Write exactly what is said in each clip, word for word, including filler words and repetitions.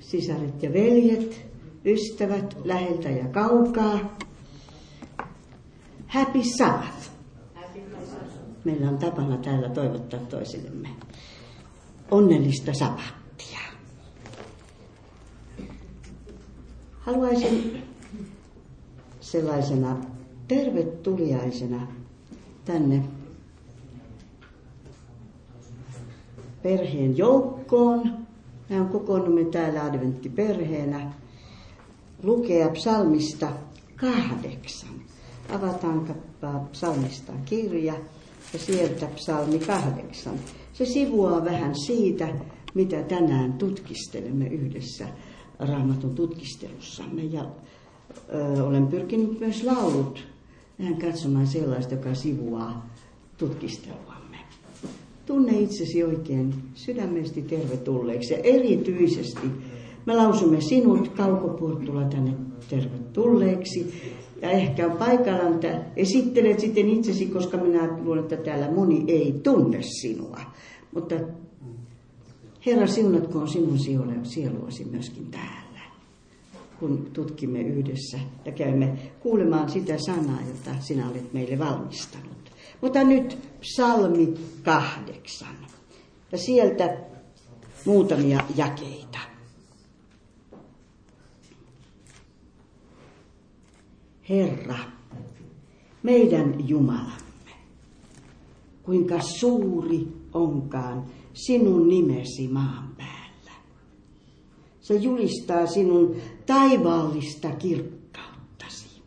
sisaret ja veljet, ystävät läheltä ja kaukaa. Happy Sabbath. Meillä on tapana täällä toivottaa toisillemme onnellista sabattia. Haluaisin sellaisena tervetuliaisena tänne perheen joukkoon. Me kokoonnumme täällä adventtiperheenä lukea psalmista kahdeksan. Avataanpa psalmista kirja ja sieltä psalmi kahdeksan. Se sivuaa vähän siitä, mitä tänään tutkistelemme yhdessä Raamatun tutkistelussamme. Ja ö, olen pyrkinyt myös laulut vähän katsomaan sellaista, joka sivuaa tutkisteluamme. Tunne itsesi oikein sydämesti tervetulleeksi ja erityisesti me lausumme sinut Kauko-Porttula tänne tervetulleeksi. Ja ehkä on paikallaan, että esittelet sitten itsesi, koska minä luulen, että täällä moni ei tunne sinua. Mutta Herra, siunatkoon sinun sieluasi myöskin täällä, kun tutkimme yhdessä ja käymme kuulemaan sitä sanaa, jota sinä olet meille valmistanut. Mutta nyt psalmi kahdeksan ja sieltä muutamia jakeita. Herra, meidän Jumalamme, kuinka suuri onkaan sinun nimesi maan päällä. Se julistaa sinun taivaallista kirkkauttasi.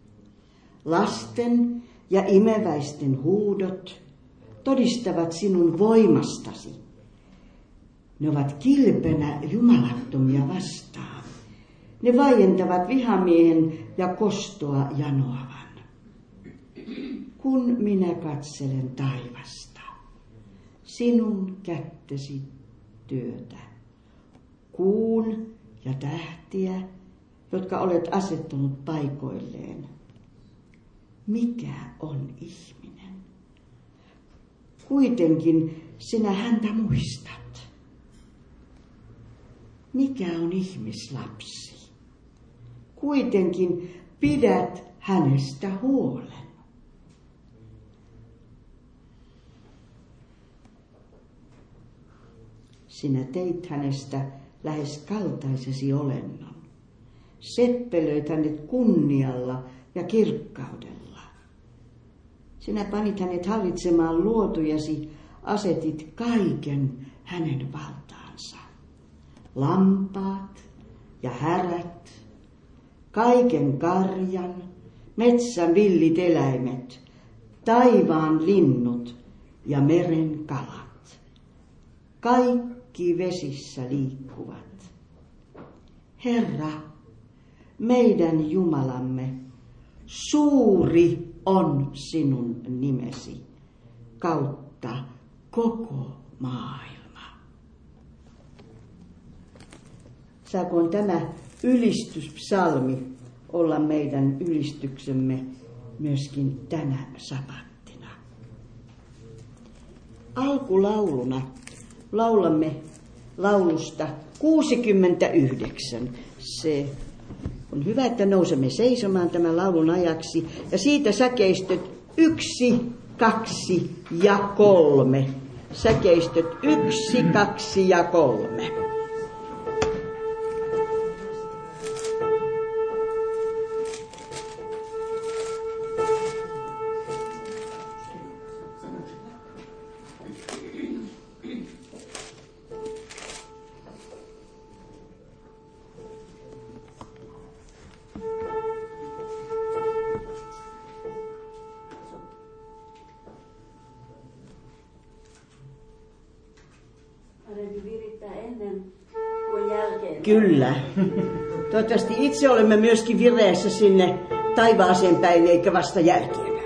Lasten ja imeväisten huudot todistavat sinun voimastasi. Ne ovat kilpenä jumalattomia vastaan. Ne vaientavat vihamiehen ja kostoa janoavan. Kun minä katselen taivasta, sinun kättesi työtä, kuun ja tähtiä, jotka olet asettanut paikoilleen. Mikä on ihminen? Kuitenkin sinä häntä muistat. Mikä on ihmislapsi? Kuitenkin pidät hänestä huolen. Sinä teit hänestä lähes kaltaisesi olennon. Seppelöit hänet kunnialla ja kirkkaudella. Sinä panit hänet hallitsemaan luotujasi, asetit kaiken hänen valtaansa. Lampaat ja härät, kaiken karjan, metsän villit eläimet, taivaan linnut ja meren kalat. Kaikki vesissä liikkuvat. Herra, meidän Jumalamme, suuri on sinun nimesi kautta koko maailma. Saakoon tämä ylistyspsalmi olla meidän ylistyksemme myöskin tänä sabattina. Alkulauluna laulamme laulusta kuusikymmentäyhdeksän. Se on hyvä, että nousemme seisomaan tämän laulun ajaksi. Ja siitä säkeistöt yksi, kaksi ja kolme. Säkeistöt yksi, kaksi ja kolme. Kyllä. Toivottavasti itse olemme myöskin vireessä sinne taivaaseen päin, eikä vasta jälkeenpäin.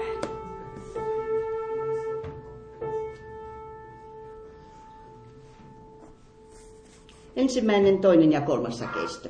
Ensimmäinen, toinen ja kolmas säkeistö.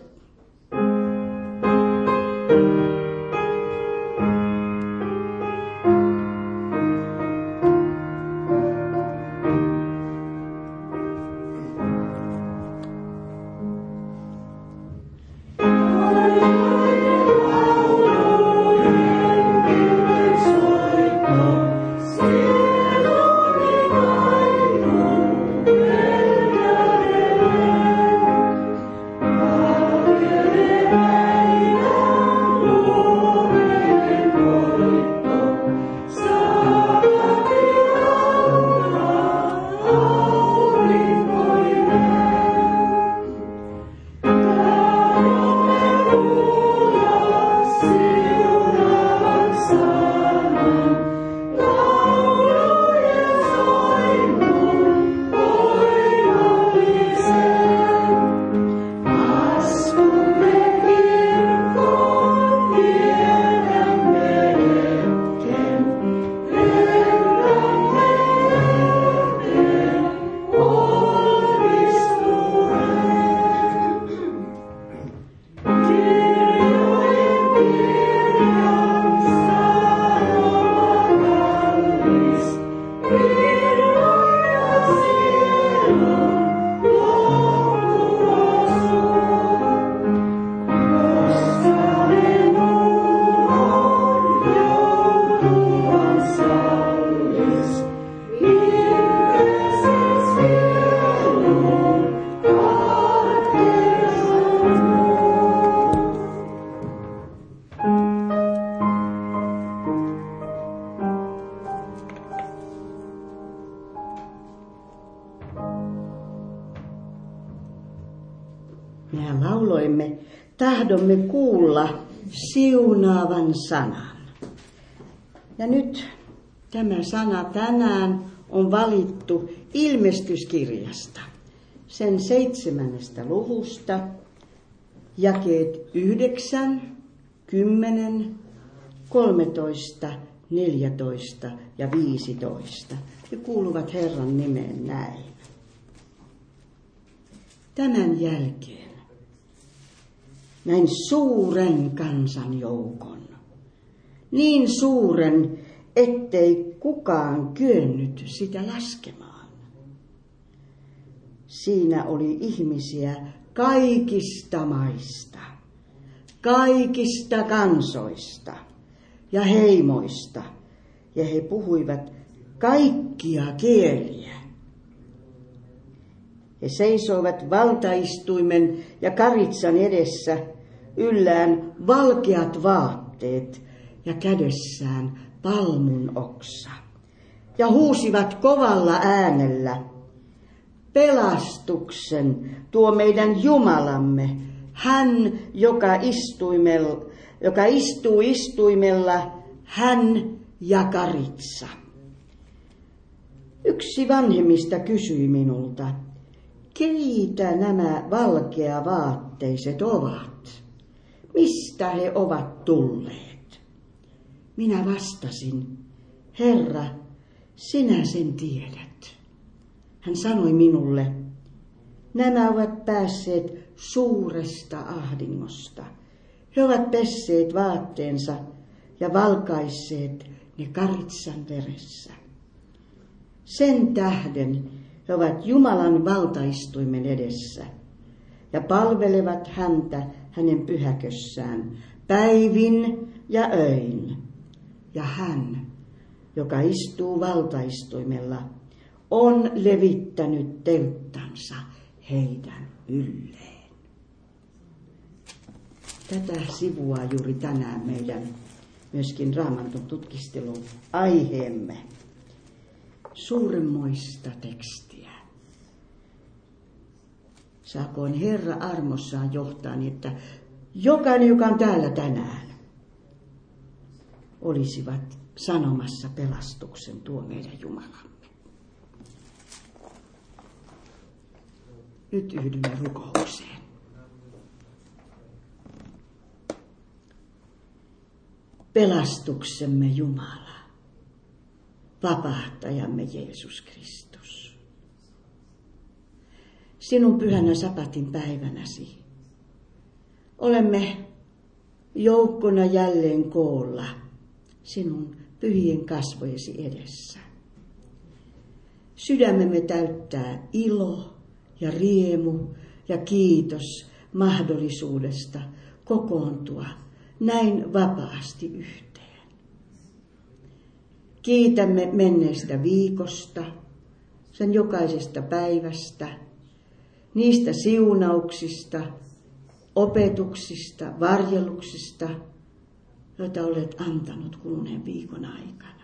mehän lauloimme, tahdomme kuulla siunaavan sanan. Ja nyt tämä sana tänään on valittu ilmestyskirjasta, sen seitsemännestä luvusta, jakeet yhdeksän, kymmenen, kolmetoista, neljätoista ja viisitoista. Ne kuuluvat Herran nimeen näin. Tämän jälkeen näin suuren kansanjoukon, niin suuren, ettei kukaan kyennyt sitä laskemaan. Siinä oli ihmisiä kaikista maista, kaikista kansoista ja heimoista, ja he puhuivat kaikkia kieliä. He seisoivat valtaistuimen ja karitsan edessä, yllään valkeat vaatteet ja kädessään palmun oksa. Ja huusivat kovalla äänellä, pelastuksen tuo meidän Jumalamme, hän, joka, istuimella, joka istuu istuimella, hän ja karitsa. Yksi vanhemmista kysyi minulta, keitä nämä valkeavaatteiset ovat? Mistä he ovat tulleet? Minä vastasin, Herra, sinä sen tiedät. Hän sanoi minulle, nämä ovat päässeet suuresta ahdingosta. He ovat pesseet vaatteensa ja valkaisseet ne karitsan veressä. Sen tähden he ovat Jumalan valtaistuimen edessä ja palvelevat häntä hänen pyhäkössään päivin ja öin. Ja hän, joka istuu valtaistuimella, on levittänyt telttansa heidän ylleen. Tätä sivua juuri tänään meidän myöskin Raamatun tutkistelun aiheemme. Suuremmoista tekstiä. Saakoon Herra armossaan johtaa niin, että jokainen, joka on täällä tänään, olisivat sanomassa pelastuksen tuo meidän Jumalamme. Nyt yhdymme rukoukseen. Pelastuksemme Jumala, vapahtajamme Jeesus Kristus. Sinun pyhänä sapatin päivänäsi olemme joukkona jälleen koolla sinun pyhien kasvojesi edessä. Sydämemme täyttää ilo ja riemu ja kiitos mahdollisuudesta kokoontua näin vapaasti yhteen. Kiitämme menneestä viikosta, sen jokaisesta päivästä, niistä siunauksista, opetuksista, varjeluksista, joita olet antanut kuluneen viikon aikana.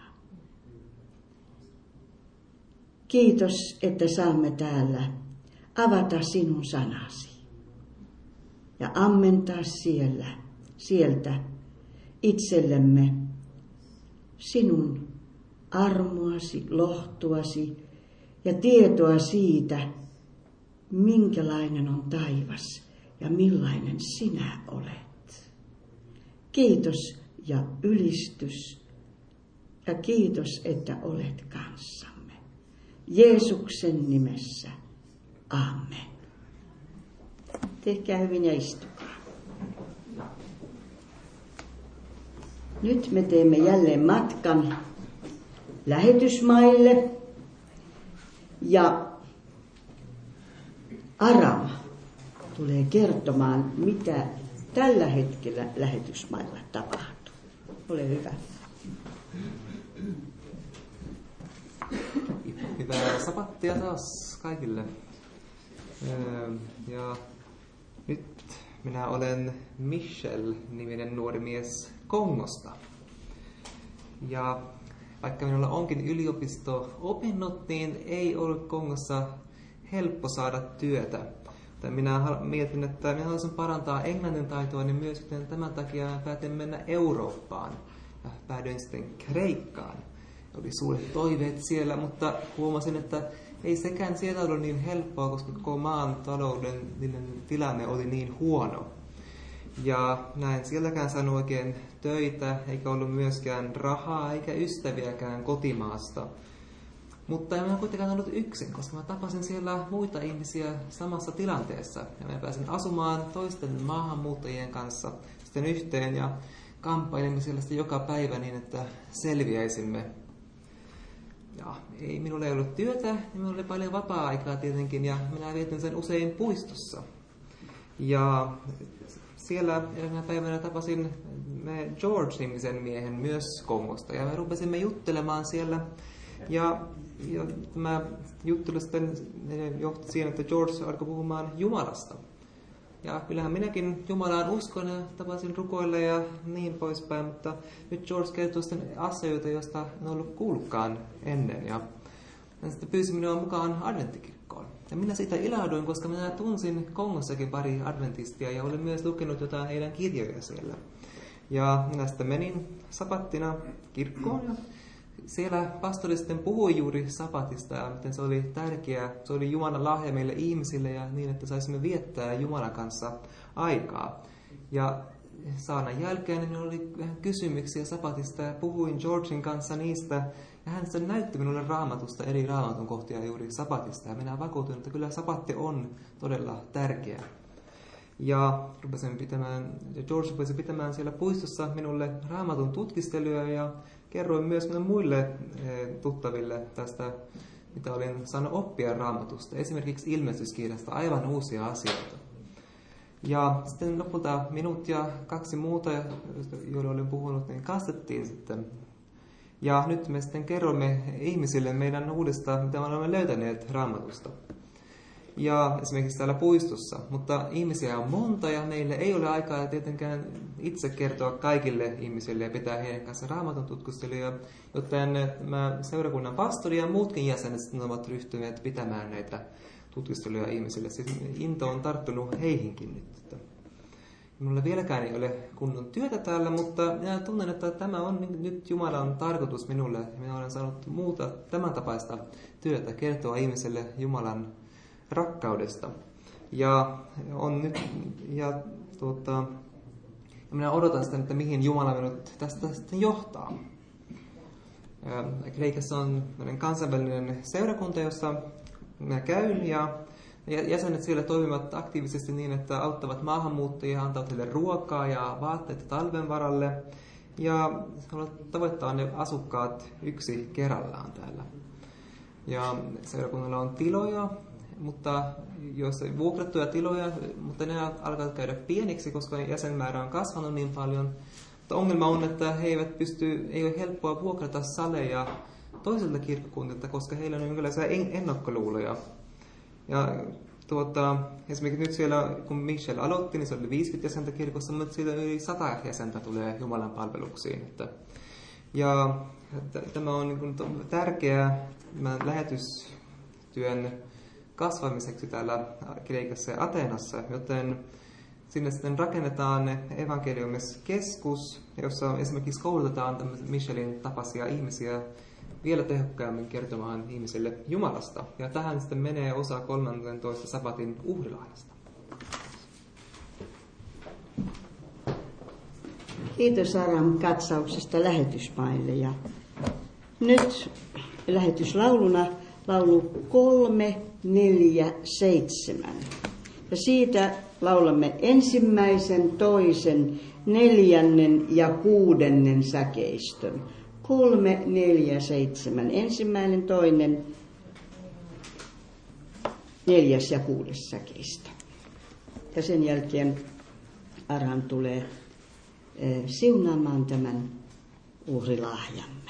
Kiitos, että saamme täällä avata sinun sanasi ja ammentaa siellä, sieltä itsellemme sinun armoasi, lohtuasi ja tietoa siitä, minkälainen on taivas ja millainen sinä olet. Kiitos ja ylistys ja kiitos, että olet kanssamme. Jeesuksen nimessä. Amen. Tehkää hyvin ja istukaa. Nyt me teemme jälleen matkan lähetysmaille ja Aram tulee kertomaan, mitä tällä hetkellä lähetysmailla tapahtuu. Ole hyvä. Hyvää sapattia taas kaikille. Ja nyt minä olen Michel-niminen nuori mies Kongosta. Ja vaikka minulla onkin yliopisto-opinnot, niin ei ole Kongossa helppo saada työtä. Minä mietin, että minä haluaisin parantaa englannin taitoa, niin myös tämän takia päätin mennä Eurooppaan. Ja päädyin sitten Kreikkaan. Oli suuret toiveet siellä, mutta huomasin, että ei sekään siellä ollut niin helppoa, koska koko maan taloudellinen tilanne oli niin huono. Ja näin sielläkään saanut oikein töitä, eikä ollut myöskään rahaa eikä ystäviäkään kotimaasta. Mutta en ole kuitenkaan ollut yksin, koska mä tapasin siellä muita ihmisiä samassa tilanteessa. Ja mä pääsin asumaan toisten maahanmuuttajien kanssa sitten yhteen ja kamppailimme siellä sitten joka päivä niin, että selviäisimme. Ja ei minulla ei ollut työtä, niin minulla oli paljon vapaa-aikaa tietenkin ja minä vietin sen usein puistossa. Ja siellä eräänä päivänä tapasin me George-nimisen miehen myös Kongosta ja me rupesimme juttelemaan siellä. Ja, ja tämä juttelu sitten johti siihen, että George alkoi puhumaan Jumalasta. Ja kyllähän minäkin Jumalaan uskon ja tapasin rukoilla ja niin poispäin, mutta nyt George kertoi sitten asioita, joista en ollut kuullutkaan ennen. Ja hän sitten pyysi minua mukaan adventtikirkkoon. Ja minä siitä ilahduin, koska minä tunsin Kongossakin pari adventistia ja olin myös lukenut jotain heidän kirjoja siellä. Ja minä sitten menin sapattina kirkkoon ja siellä pastori sitten puhui juuri sapatista ja miten se oli tärkeää. Se oli Jumalan lahja meille ihmisille ja niin, että saisimme viettää Jumalan kanssa aikaa. Ja saanan jälkeen niin oli vähän kysymyksiä sapatista ja puhuin Georgin kanssa niistä. Ja hän sitten näytti minulle raamatusta eri raamatun kohtia juuri sapatista. Ja minä vakuutuin, että kyllä sapatti on todella tärkeä. Ja rupesin pitämään, ja George rupesi pitämään siellä puistossa minulle raamatun tutkisteluja ja kerroin myös muille tuttaville tästä, mitä olin saanut oppia raamatusta. Esimerkiksi ilmestyskirjasta aivan uusia asioita. Ja sitten lopulta minut ja kaksi muuta, joille olin puhunut, niin kastettiin sitten. Ja nyt me sitten kerromme ihmisille meidän uudesta, mitä me olemme löytäneet raamatusta. Ja esimerkiksi täällä puistossa. Mutta ihmisiä on monta ja meille ei ole aikaa tietenkään itse kertoa kaikille ihmisille ja pitää heidän kanssa raamatun tutkisteluja. Joten mä seurakunnan pastori ja muutkin jäsenet sitten ovat ryhtyneet pitämään näitä tutkisteluja ihmisille. Siis into on tarttunut heihinkin nyt. Minulla vieläkään ei ole kunnon työtä täällä, mutta minä tunnen, että tämä on nyt Jumalan tarkoitus minulle. Minä olen saanut muuta tämän tapaista työtä kertoa ihmiselle Jumalan rakkaudesta. Ja on nyt ja tuota ja minä odotan sitä, että mihin Jumala minut tästä sitten johtaa. Kreikassa on kansainvälinen seurakunta, jossa minä käyn ja jäsenet siellä toimivat aktiivisesti niin, että auttavat maahanmuuttajia, antavat heille ruokaa ja vaatteita talven varalle ja tavoittaa ne asukkaat yksi kerrallaan täällä. Ja seurakunnalla on tiloja, mutta jos vuokrattuja tiloja, mutta ne alkavat käydä pieniksi, koska jäsenmäärä on kasvanut niin paljon. Mutta ongelma on, että he eivät pysty, ei ole helppoa vuokrata saleja toiselta kirkkokunnilta, koska heillä on jonkinlaisia ennakkoluuloja. Ja tuota, esimerkiksi nyt siellä, kun Michel aloitti, niin se oli viisikymmentä jäsentä kirkossa, mutta siitä yli sata jäsentä tulee Jumalan palveluksiin. Että, ja t- tämä on niin kuin tärkeää lähetystyön kasvamiseksi täällä Kreikassa ja Ateenassa, joten sinne sitten rakennetaan evankeliumiskeskus, jossa esimerkiksi koulutetaan Michelin tapaisia ihmisiä vielä tehokkaammin kertomaan ihmisille Jumalasta. Ja tähän sitten menee osa kolmannentoista sabatin uhrilahdasta. Kiitos Aram katsauksesta lähetysmaille. Ja nyt lähetyslauluna laulu kolme, neljä, seitsemän. Ja siitä laulamme ensimmäisen, toisen, neljännen ja kuudennen säkeistön. Kolme, neljä, seitsemän. Ensimmäinen, toinen, neljäs ja kuudes säkeistö. Ja sen jälkeen Aram tulee eh, siunaamaan tämän uhrilahjamme.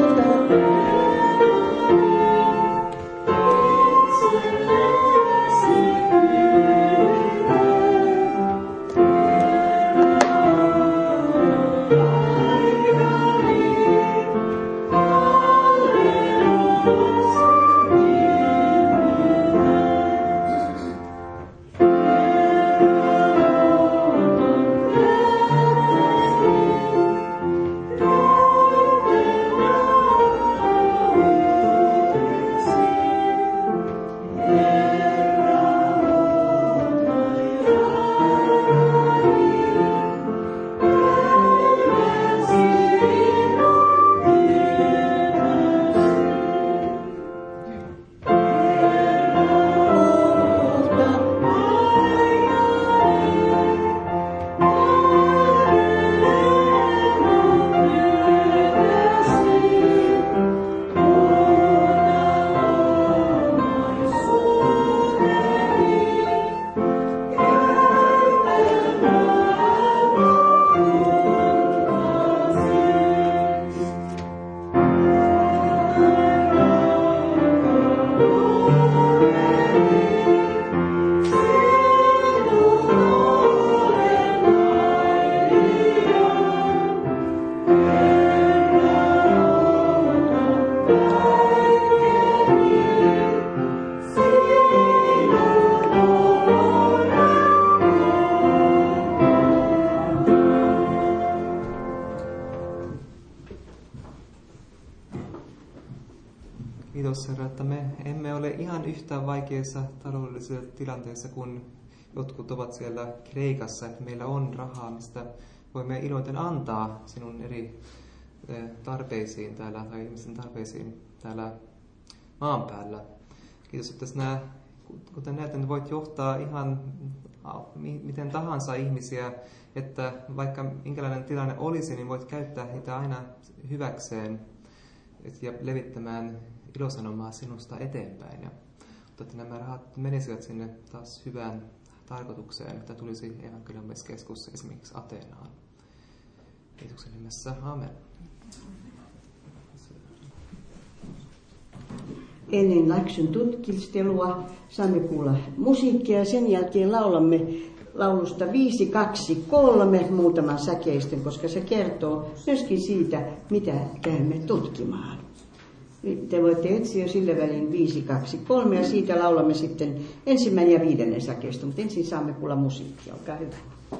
See yhtä vaikeissa taloudellisissa tilanteissa kuin jotkut ovat siellä Kreikassa, että meillä on rahaa, mistä voimme iloiten antaa sinun eri tarpeisiin täällä, tai ihmisten tarpeisiin täällä maan päällä. Kiitos, että sinä, kuten näet, että voit johtaa ihan miten tahansa ihmisiä, että vaikka minkälainen tilanne olisi, niin voit käyttää heitä aina hyväkseen ja levittämään ilosanomaa sinusta eteenpäin. Ja että nämä rahat menisivät sinne taas hyvään tarkoitukseen, että tulisi evankeliumiskeskus esimerkiksi Ateenaan. Kiitoksen nimessä. Amen. Ennen läksyn tutkistelua saamme kuulla musiikkia ja sen jälkeen laulamme laulusta viisi kaksi kolme muutaman säkeistön, koska se kertoo myöskin siitä, mitä käymme tutkimaan. Te voitte etsiä sillä välin viisi kaksi kolme ja siitä laulamme sitten ensimmäinen ja viidennen säkeistön, mutta ensin saamme kuulla musiikkia. Olkaa hyvä.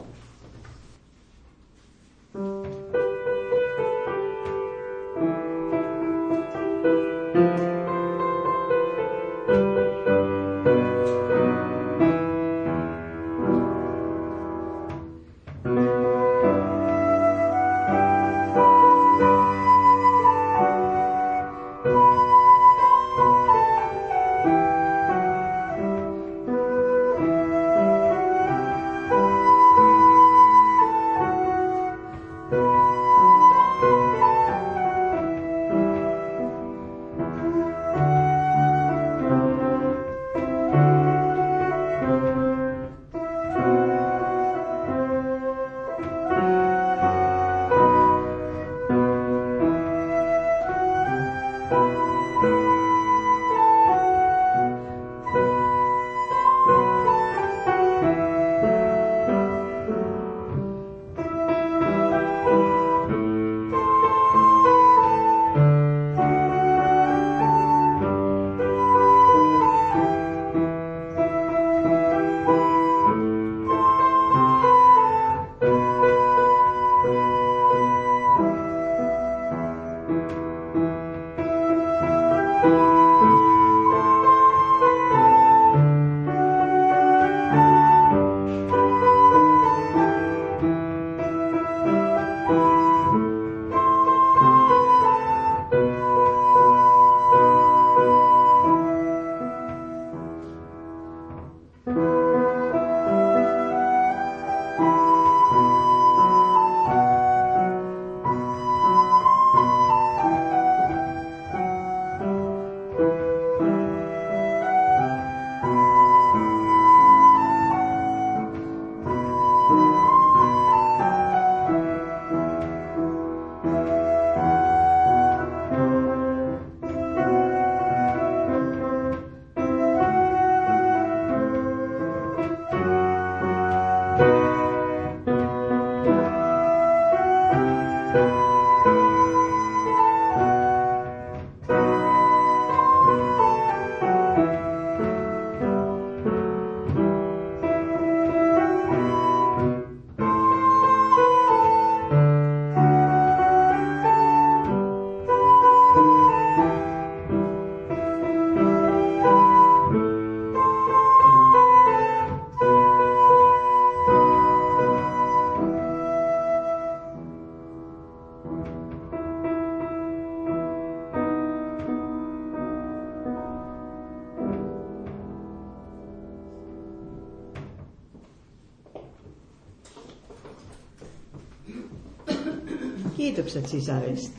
Kiitokset sisarista.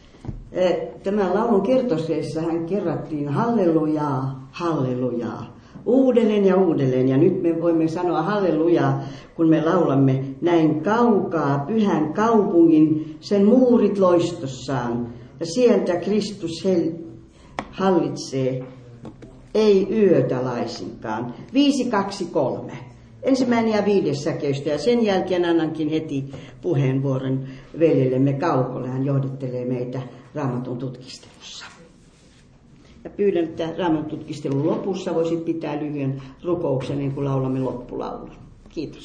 Tämän laulun kertoisessa hän kerrattiin hallelujaa, hallelujaa, uudelleen ja uudelleen. Ja nyt me voimme sanoa hallelujaa, kun me laulamme näin kaukaa pyhän kaupungin, sen muurit loistossaan. Ja sieltä Kristus hel- hallitsee, ei yötä laisinkaan. Viisi, kaksi, kolme. Ensimmäinen ja viides säkeistö, ja sen jälkeen annankin heti puheenvuoron veljellemme Kaukolle. Hän johdettelee meitä Raamatun tutkistelussa. Ja pyydän, että Raamatun tutkistelun lopussa voisit pitää lyhyen rukouksen, niin kuin laulamme loppulaulun. Kiitos.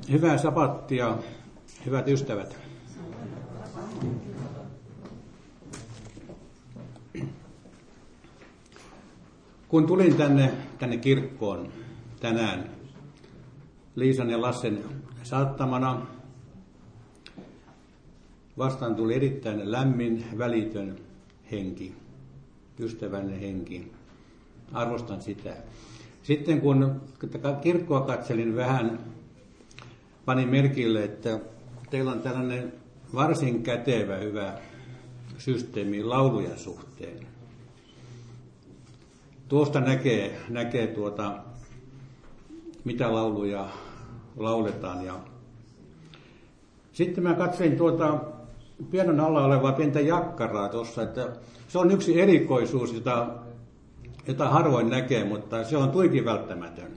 Hyvää sapattia, hyvät ystävät. Kun tulin tänne, tänne kirkkoon tänään Liisan ja Lassen saattamana, vastaan tuli erittäin lämmin, välitön henki, ystävällinen henki. Arvostan sitä. Sitten kun kirkkoa katselin vähän, panin merkille, että teillä on tällainen varsin kätevä, hyvä systeemi laulujen suhteen. Tuosta näkee, näkee tuota, mitä lauluja lauletaan. Ja sitten mä katsoin tuota pianon alla olevaa pientä jakkaraa tuossa, että se on yksi erikoisuus, jota, jota harvoin näkee, mutta se on tuikin välttämätön.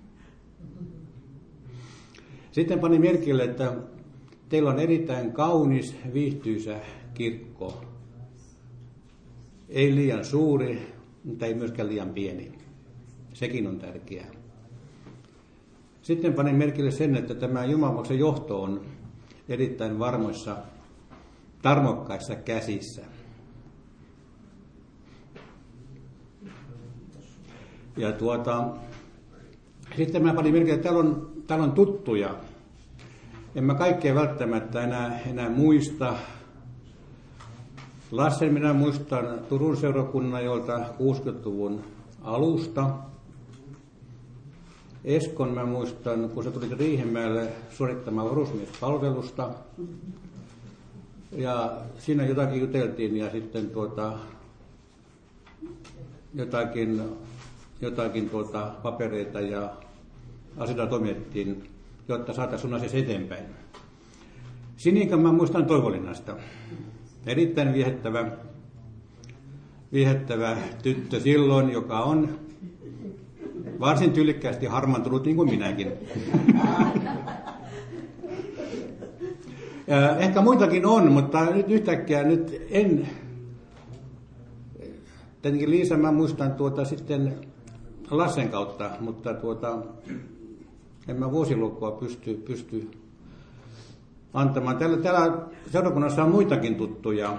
Sitten panin merkille, että teillä on erittäin kaunis, viihtyisä kirkko. Ei liian suuri, mutta ei myöskään liian pieni. Sekin on tärkeää. Sitten panin merkille sen, että tämä Jumalan johto on erittäin varmoissa, tarmokkaissa käsissä. Ja tuota, sitten mä panin merkille, että täällä on, täällä on tuttuja. En mä kaikkea välttämättä enää, enää muista. Lassen minä muistan Turun seurakunnan jolta kuusikymmentäluvun alusta. Eskon mä muistan, kun se tuli Riihimäelle suorittamaan varusmiespalvelusta. Ja siinä jotakin juteltiin ja sitten tuota, jotakin, jotakin tuota papereita ja asioita toimitettiin, jotta saataisiin sun asiassa eteenpäin. Sinikan mä muistan Toivolinnasta. Erittäin viehättävä, viehättävä tyttö silloin, joka on varsin tyylikkäästi harmaantunut niin kuin minäkin. Ja ehkä muitakin on, mutta nyt yhtäkkiä nyt en. Tietenkin Liisa mä muistan tuota sitten Lassen kautta, mutta tuota, en mä vuosilukua pysty, pysty antamaan. Täällä, täällä seurakunnassa on muitakin tuttuja,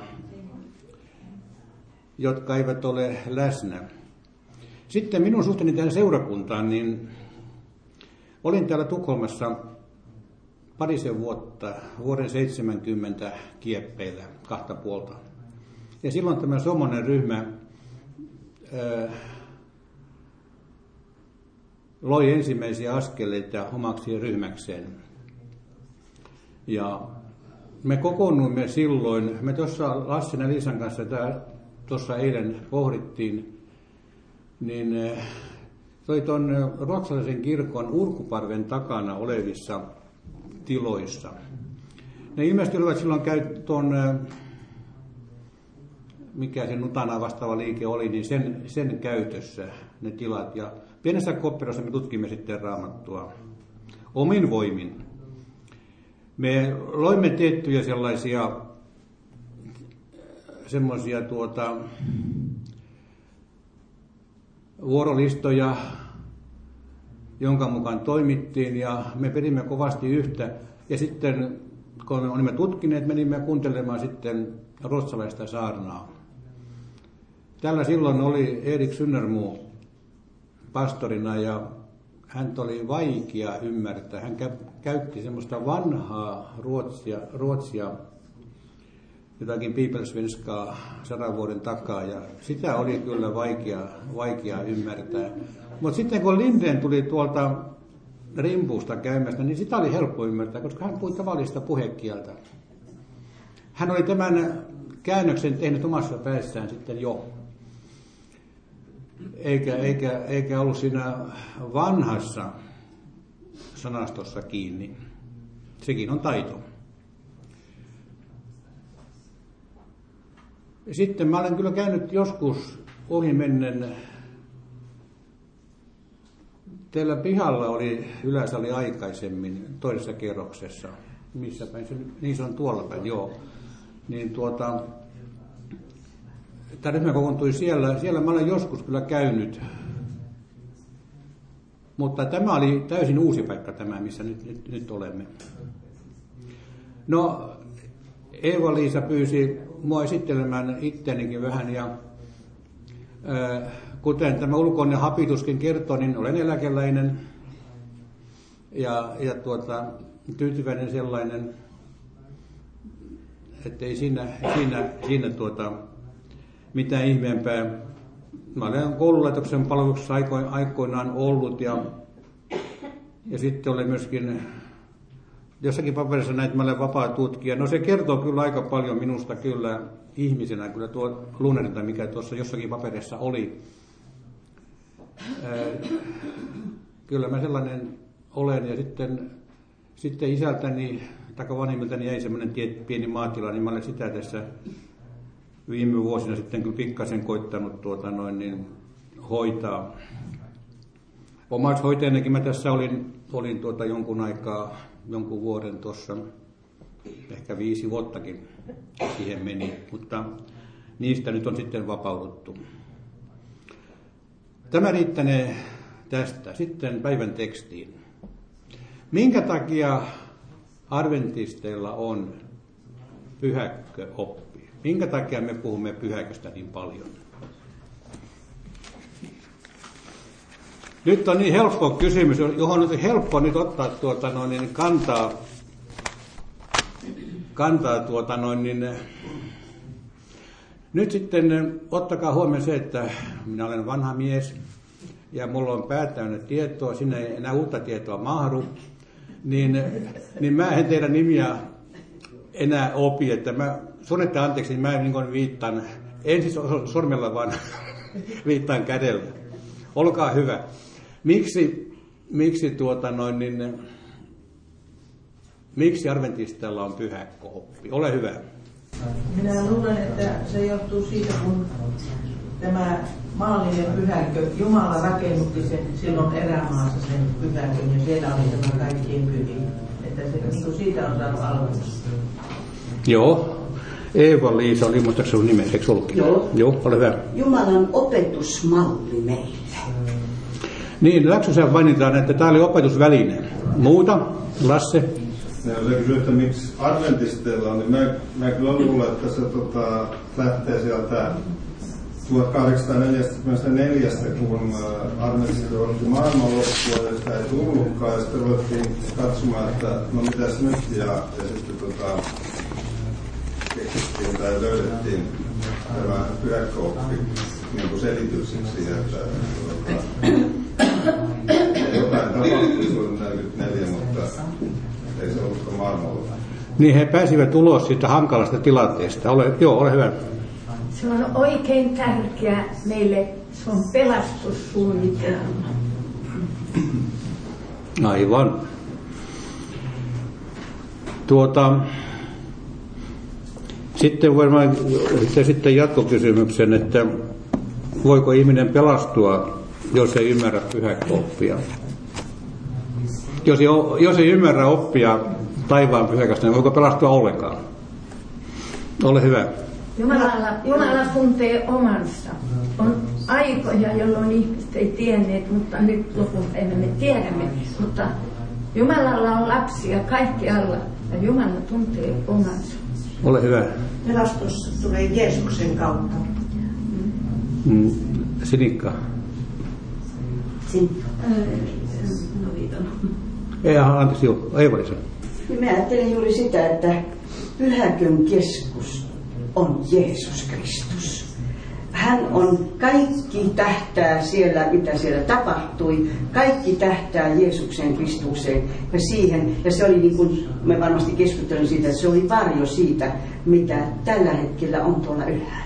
jotka eivät ole läsnä. Sitten minun suhteeni tähän seurakuntaan, niin olin täällä Tukholmassa parisen vuotta, vuoden seitsemänkymmentä kieppeillä, kahta puolta. Ja silloin tämä Sommonen ryhmä ää, loi ensimmäisiä askeleita omaksi ryhmäkseen. Ja me kokoonnuimme silloin, me tuossa Lassen ja Liisan kanssa tuossa eilen pohdittiin, niin se oli tuon ruotsalaisen kirkon Urkuparven takana olevissa tiloissa. Ne ilmeisesti olivat silloin käy tuon, mikä se Nutana vastaava liike oli, niin sen, sen käytössä ne tilat. Ja pienessä kopperossa me tutkimme sitten Raamattua omin voimin. Me loimme tiettyjä sellaisia semmoisia tuota, vuorolistoja, jonka mukaan toimittiin, ja me pedimme kovasti yhtä. Ja sitten, kun olimme tutkineet, menimme kuuntelemaan sitten ruotsalaista saarnaa. Tällä silloin oli Erik Synnermo pastorina, ja hän oli vaikea ymmärtää. Hän käytti semmoista vanhaa ruotsia, ruotsia jotakin Bibelsvenskaa sadan vuoden takaa, ja sitä oli kyllä vaikea, vaikea ymmärtää. Mutta sitten kun Lindén tuli tuolta Rimpuusta käymästä, niin sitä oli helppo ymmärtää, koska hän puhui tavallista puhekieltä. Hän oli tämän käännöksen tehnyt omassa päässään sitten jo. Eikä, eikä, eikä ollut siinä vanhassa sanastossa kiinni. Sekin on taito. Sitten mä olen kyllä käynyt joskus ohimennen. Teillä pihalla oli yläsali aikaisemmin toisessa kerroksessa. Missä päin se, niin se on tuolla päin, joo. Niin tuota, tämä ryhmä kokoontui siellä. Siellä mä olen joskus kyllä käynyt. Mutta tämä oli täysin uusi paikka tämä, missä nyt, nyt, nyt olemme. No, Eeva-Liisa pyysi mua esittelemään itseänikin vähän ja äh, kuten tämä ulkoinen hapituskin kertoo, niin olen eläkeläinen ja, ja tuota, tyytyväinen sellainen, ettei siinä, siinä, siinä tuota, mitään ihmeempää. Mä olen koululaitoksen palveluksessa aikoinaan ollut ja, ja sitten olen myöskin jossakin paperissa näitä, mä olen vapaa tutkija. No se kertoo kyllä aika paljon minusta kyllä ihmisenä, kyllä tuo luunnerinta, mikä tuossa jossakin paperissa oli. Ää, kyllä mä sellainen olen ja sitten, sitten isältäni, tai vanhimmiltäni jäi semmoinen pieni maatila, niin mä olen sitä tässä viime vuosina sitten kyllä pikkasen koittanut tuota noin niin hoitaa. Omaksi hoitajanakin mä tässä olin, olin tuota jonkun aikaa, jonkun vuoden tuossa, ehkä viisi vuottakin siihen meni, mutta niistä nyt on sitten vapauduttu. Tämä riittänee tästä. Sitten päivän tekstiin. Minkä takia adventisteilla on pyhäkköoppi? Minkä takia me puhumme pyhäköstä niin paljon? Nyt on niin helppo kysymys, johon on helppo nyt ottaa tuota noin, niin kantaa, kantaa tuota noin, niin, nyt sitten ottakaa huomioon se, että minä olen vanha mies ja mulla on päätäynnä tietoa, sinne ei enää uutta tietoa mahdu, niin, niin mä en teidän nimiä enää opi, että mä sunette anteeksi, niin mä niin kuin viittaan, en siis sormella vaan viittaan kädellä. Olkaa hyvä. Miksi, miksi, tuota noin, niin, miksi adventisteilla on pyhäkköoppi? Ole hyvä. Minä luulen, että se johtuu siitä, kun tämä maallinen pyhäkkö, Jumala rakennutti sen silloin erämaassa sen pyhäkön ja siellä oli tämä kaikkien pyhin. Että se, niin kuin siitä on saanut alkuus. Joo. Eeva-Liisa oli muistaakseni sinun nimesi, eikö ollutkin? Joo. Joo, ole hyvä. Jumalan opetusmalli meille. Niin, läksyssä mainitaan, että tämä oli opetusväline. Muuta? Lasse? Ja se kysyy, että miksi adventisteilla on, niin mä, mä kyllä luulen, että se tota, lähtee sieltä tuhatkahdeksansataaneljäkymmentäneljä, kun adventistit odotti maailmanloppua ja sitä ei tullutkaan. Ja sitten ruvettiin katsomaan, että no mitäs nyt, ja, ja sitten tota, keksittiin tai löydettiin tämä pyhäkköoppi niin kuin selitykseksi siihen, että jotain tapahtui silloin neljäkymmentäneljä, mutta ei se ollutkaan maailmanloppu. Niin he pääsivät ulos siitä hankalasta tilanteesta. Ole, joo, ole hyvä. Se on oikein tärkeä meille, se on pelastussuunnitelma. Aivan. Tuota, sitten varmaan sitten jatkokysymyksen, että voiko ihminen pelastua, jos ei ymmärrä pyhäkköoppia? Jos ei, jos ei ymmärrä oppia taivaan pyhäkästä, niin voiko pelastua ollenkaan? Ole hyvä. Jumalalla, Jumala tuntee omansa. On aikoja, jolloin ihmiset ei tienneet, mutta nyt lopulta me tiedämme. Mutta Jumalalla on lapsia kaikkialla ja Jumala tuntee omansa. Ole hyvä. Pelastus tulee Jeesuksen kautta. Mm. Sinikka. Sin... No viiton. Ei, anteeksi, joo. Eeva-Liisa. Mä ajattelen juuri sitä, että pyhäkön keskus on Jeesus Kristus. Hän on, kaikki tähtää siellä, mitä siellä tapahtui, kaikki tähtää Jeesuksen Kristukseen ja siihen, ja se oli niin kuin, me varmasti keskustelin siitä, että se oli varjo siitä, mitä tällä hetkellä on tuolla ylhäällä.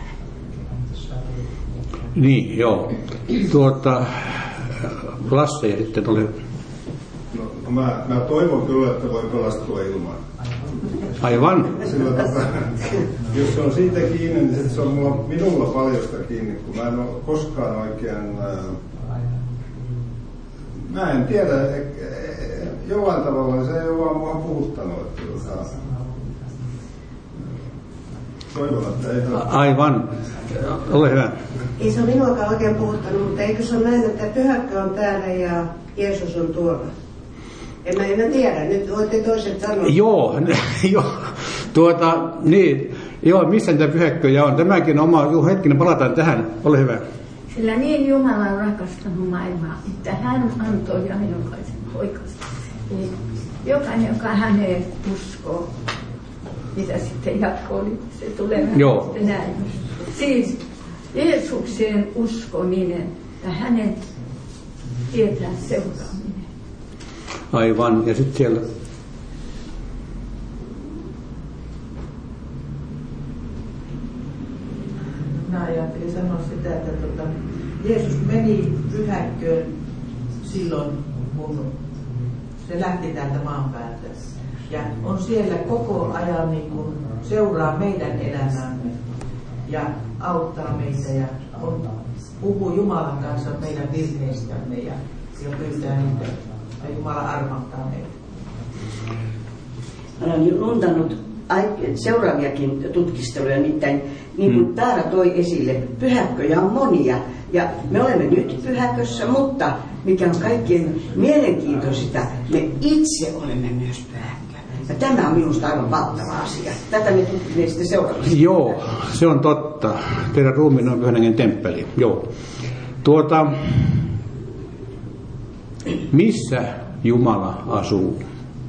Niin, joo. Tuota, Lasse ja sitten oli... No, no mä, mä toivon kyllä, että voi pelastua ilman. Aivan. Sillä tota, jos se on siitä kiinni, niin se on mulla, minulla paljosta kiinni, kun mä en ole koskaan oikein... Ää, mä en tiedä, e, e, jollain tavalla niin se ei ole vaan mua puhuttanut. Että, tota, toivon, että ei... Aivan. Ole hyvä. Ei se ole minuakaan oikein puhuttanut, mutta eikö se ole näin, että pyhäkkö on täällä ja Jeesus on tuolla? En mä, en mä tiedä, nyt voitte toiset sanoa. Joo, jo, tuota, niin, joo, missä niitä pyhäkköjä on? Tämäkin oma, joo, hetkinen, palataan tähän, ole hyvä. Sillä niin Jumala on rakastanut maailmaa, että hän antoi ainokaisen poikansa. Niin jokainen, joka häneen uskoo, mitä sitten jatkoon, niin se tulee sitten näin. Siis Jeesukseen uskominen ja hänen tietään seuraaminen. Aivan, ja sitten siellä... Mä ajattelin sanoa sitä, että tuota, Jeesus meni pyhäkköön silloin, kun se lähti täältä maan päältä. Ja on siellä koko ajan niin kuin seuraa meidän elämämme ja auttaa meitä ja on, puhuu Jumalan kanssa meidän virheistämme ja, ja pyytää niitä. Ja Jumala armahtaa meitä. Olen luntannut seuraaviakin tutkisteluja, nimittäin niin kuin Taara toi esille, pyhäkköjä on monia. Ja me olemme nyt pyhäkössä, mutta mikä on kaikkein mielenkiintoista, me itse olemme myös pyhäkkö. Ja tämä on minusta aivan valtava asia. Tätä me tutkimme sitten seuraavaksi. Joo, se on totta. Teidän ruumiin on Pyhän Hengen temppeli. Joo. Tuota, missä Jumala asuu?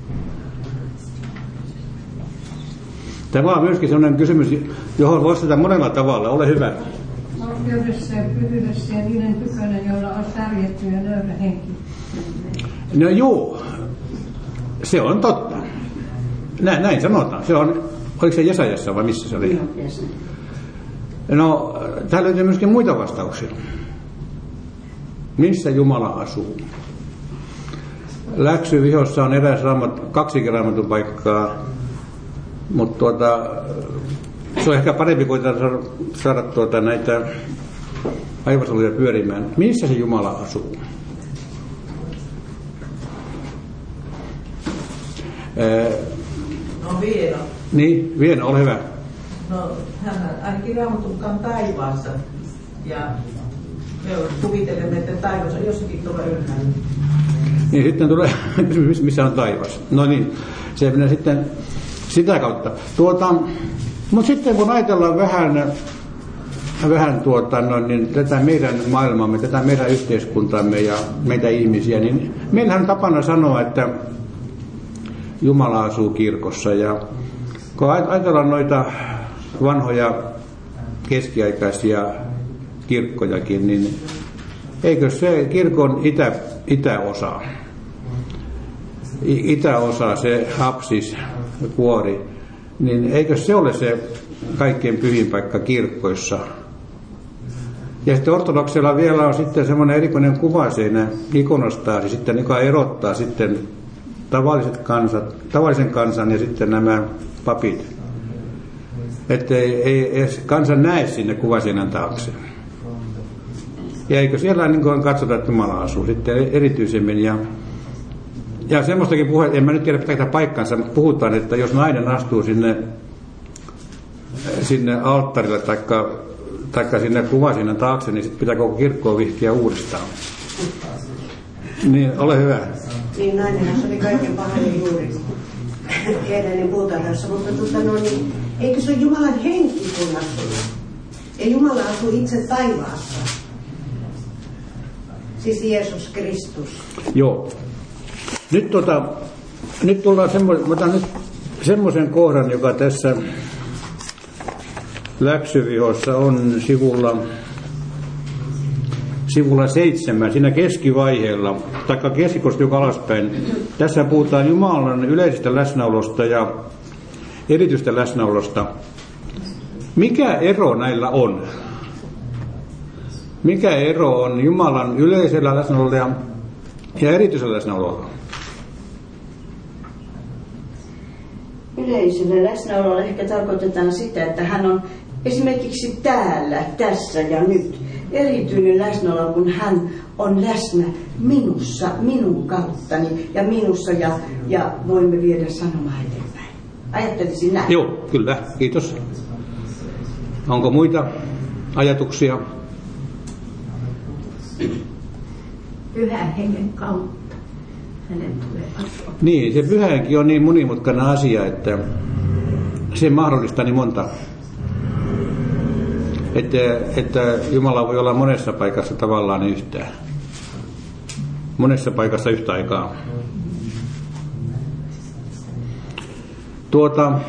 Tämä on myöskin sellainen kysymys, johon voisi vastata monella tavalla. Ole hyvä. Valkeudessa ja pyhyydessä ja niiden tykönä, joilla on särjetty ja nöyrä henki. No joo, se on totta. Näin, näin sanotaan. Se on, oliko se Jesajassa vai missä se oli? No, täällä löytyy myöskin muita vastauksia. Missä Jumala asuu? Läksyvihossa on eräs raamat, kaksikin raamatun paikkaa, mutta tuota, se on ehkä parempi kuin saada, saada tuota, näitä aivasoluja pyörimään. Missä se Jumala asuu? Ää, No Vieno. Niin, Vieno, ole hyvä. No hän ainakin Raamatun mukaan taivaassa. Ja me kuvittelemme, että taivas on jossakin tuolla ylhäällä. Niin sitten tulee kysymys, missä on taivas. No niin, se menee sitten sitä kautta. Tuota, mutta sitten kun ajatellaan vähän, vähän tuota, no, niin tätä meidän maailmaamme, tätä meidän yhteiskuntaamme ja meitä ihmisiä, niin meillähän on tapana sanoa, että Jumala asuu kirkossa. Ja kun ajatellaan noita vanhoja keskiaikaisia kirkkojakin, niin eikö se kirkon itä, itäosa, itäosa, se apsis, kuori, niin eikö se ole se kaikkein pyhin paikka kirkkoissa? Ja sitten ortodoksilla vielä on sitten semmoinen erikoinen kuva siinä ikonostaasi, sitten, joka erottaa sitten tavalliset kansat, tavallisen kansan ja sitten nämä papit. Että ei, ei, ei kansa näe sinne kuvaseinän taakse. Ja eikö siellä niin kuin katsota, että Jumala asuu sitten erityisemmin. Ja, ja semmoistakin puhe, en mä nyt tiedä pitääkö paikkansa, mutta puhutaan, että jos nainen astuu sinne, sinne alttarille taikka, taikka sinne kuvaseinän taakse, niin sitten pitää koko kirkkoa vihkiä uudestaan. Niin, ole hyvä. Niin, nainenhan oli kaiken pahoin juuri edellinen puutarhassa, mutta tuota, no, niin, eikö se ole Jumalan henki kun asuu? Ja Jumala asuu itse taivaassa. Siis Jeesus Kristus. Joo. Nyt, tota, nyt tullaan semmoisen, otan nyt semmoisen kohdan, joka tässä läksyvihossa on sivulla, sivulla seitsemän, siinä keskivaiheella, taikka keskikosta joka alaspäin. Tässä puhutaan Jumalan yleisestä läsnäolosta ja erityistä läsnäolosta. Mikä ero näillä on? Mikä ero on Jumalan yleisellä läsnäololla ja, ja erityisellä läsnäololla? Yleisellä läsnäololla ehkä tarkoitetaan sitä, että hän on esimerkiksi täällä, tässä ja nyt. Erityinen läsnäolo, kun hän on läsnä minussa, minun kauttani ja minussa ja, ja voimme viedä sanomaa eteenpäin. Ajattelisin näin. Joo, kyllä. Kiitos. Onko muita ajatuksia? Pyhän hengen kautta hänen tulee asua. Niin, se pyhä henki on niin monimutkainen asia, että se mahdollistaa niin monta. Että, että Jumala voi olla monessa paikassa tavallaan yhtään. Monessa paikassa yhtä aikaa. Tuota,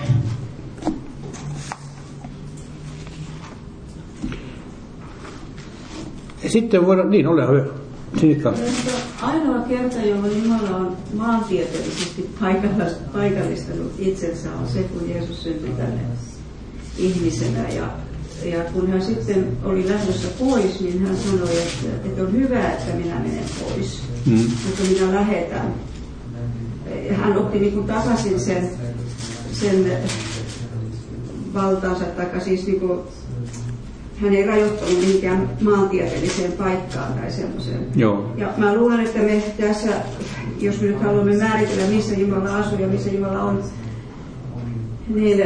sitten voidaan, niin ole hyvä. Sinikka. Ainoa kerta, jolloin Jumala on maantieteellisesti paikallistanut itsensä, on se, kun Jeesus syntyi tänne ihmisenä. Ja, ja kun hän sitten oli lähdössä pois, niin hän sanoi, että, että on hyvä, että minä menen pois, mm. mutta minä lähetän. Hän otti niin kuin takaisin sen, sen valtaansa, tai siis niin kuin, hän ei rajoittanut mihinkään maantieteelliseen paikkaan tai semmoiseen. Joo. Ja mä luulen, että me tässä, jos me nyt haluamme määritellä, missä Jumala asuu ja missä Jumala on, niin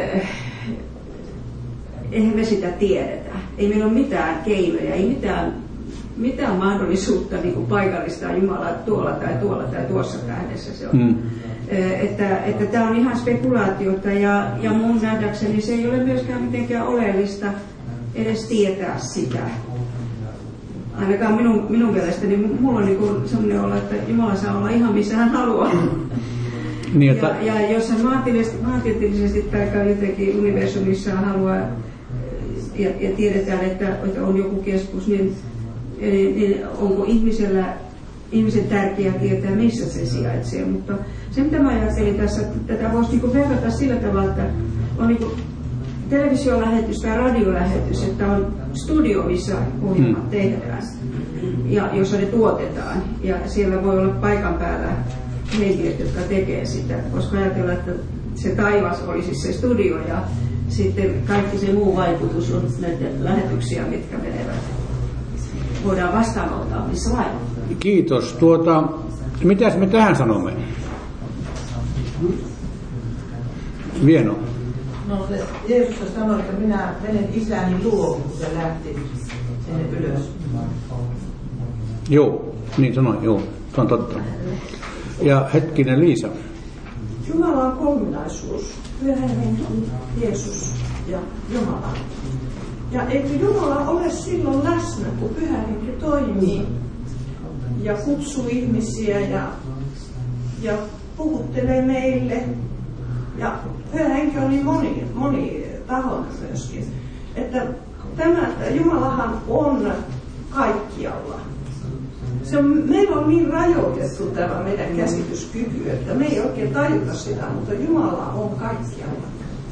eihän me sitä tiedetä. Ei meillä ole mitään keinoja, ei mitään, mitään mahdollisuutta niin kuin paikallistaa Jumalaa tuolla tai tuolla tai tuossa tähdessä se on. Mm. Että, että tämä on ihan spekulaatiota ja, ja mun nähdäkseni se ei ole myöskään mitenkään oleellista edes tietää sitä. Ainakaan minun, minun mielestäni mulla on niin sellainen olo, että Jumala saa olla ihan missä hän haluaa. Niin, että... ja, ja jos hän maantieteellisesti tai jotenkin universumissa haluaa ja, ja tiedetään, että, että on joku keskus, niin, niin, niin onko ihmisellä, ihmisen tärkeää tietää, missä se sijaitsee. Mutta se, mitä mä ajattelin tässä, tätä voisi niin verrata sillä tavalla, että on niin televisiolähetys tai radiolähetys, että on studio, missä ohjelmat tehdään ja jossa ne tuotetaan. Ja siellä voi olla paikan päällä henkilöt, jotka tekee sitä, koska ajatellaan, että se taivas olisi se studio ja sitten kaikki se muu vaikutus on näitä lähetyksiä, mitkä menevät. Voidaan vastaanottaa missä vain. Kiitos. Tuota, mitäs me tähän sanomme? Vieno. No se Jeesus sanoi, että minä menen isäni luo, kun se lähti sinne ylös. Joo, niin sanoi, joo, se on totta. Ja hetkinen Liisa. Jumala on kolminaisuus. Pyhä henki, Jeesus ja Jumala. Ja eikö Jumala ole silloin läsnä, kun Pyhä henki toimii ja kutsuu ihmisiä ja, ja puhuttelee meille. Ja Pyhä henki on niin moni, moni tahoinen myöskin. Että tämä Jumalahan on kaikkialla. Se on, meillä on niin rajoitettu tämä meidän käsityskyky, että me ei oikein tajuta sitä, mutta Jumala on kaikkialla.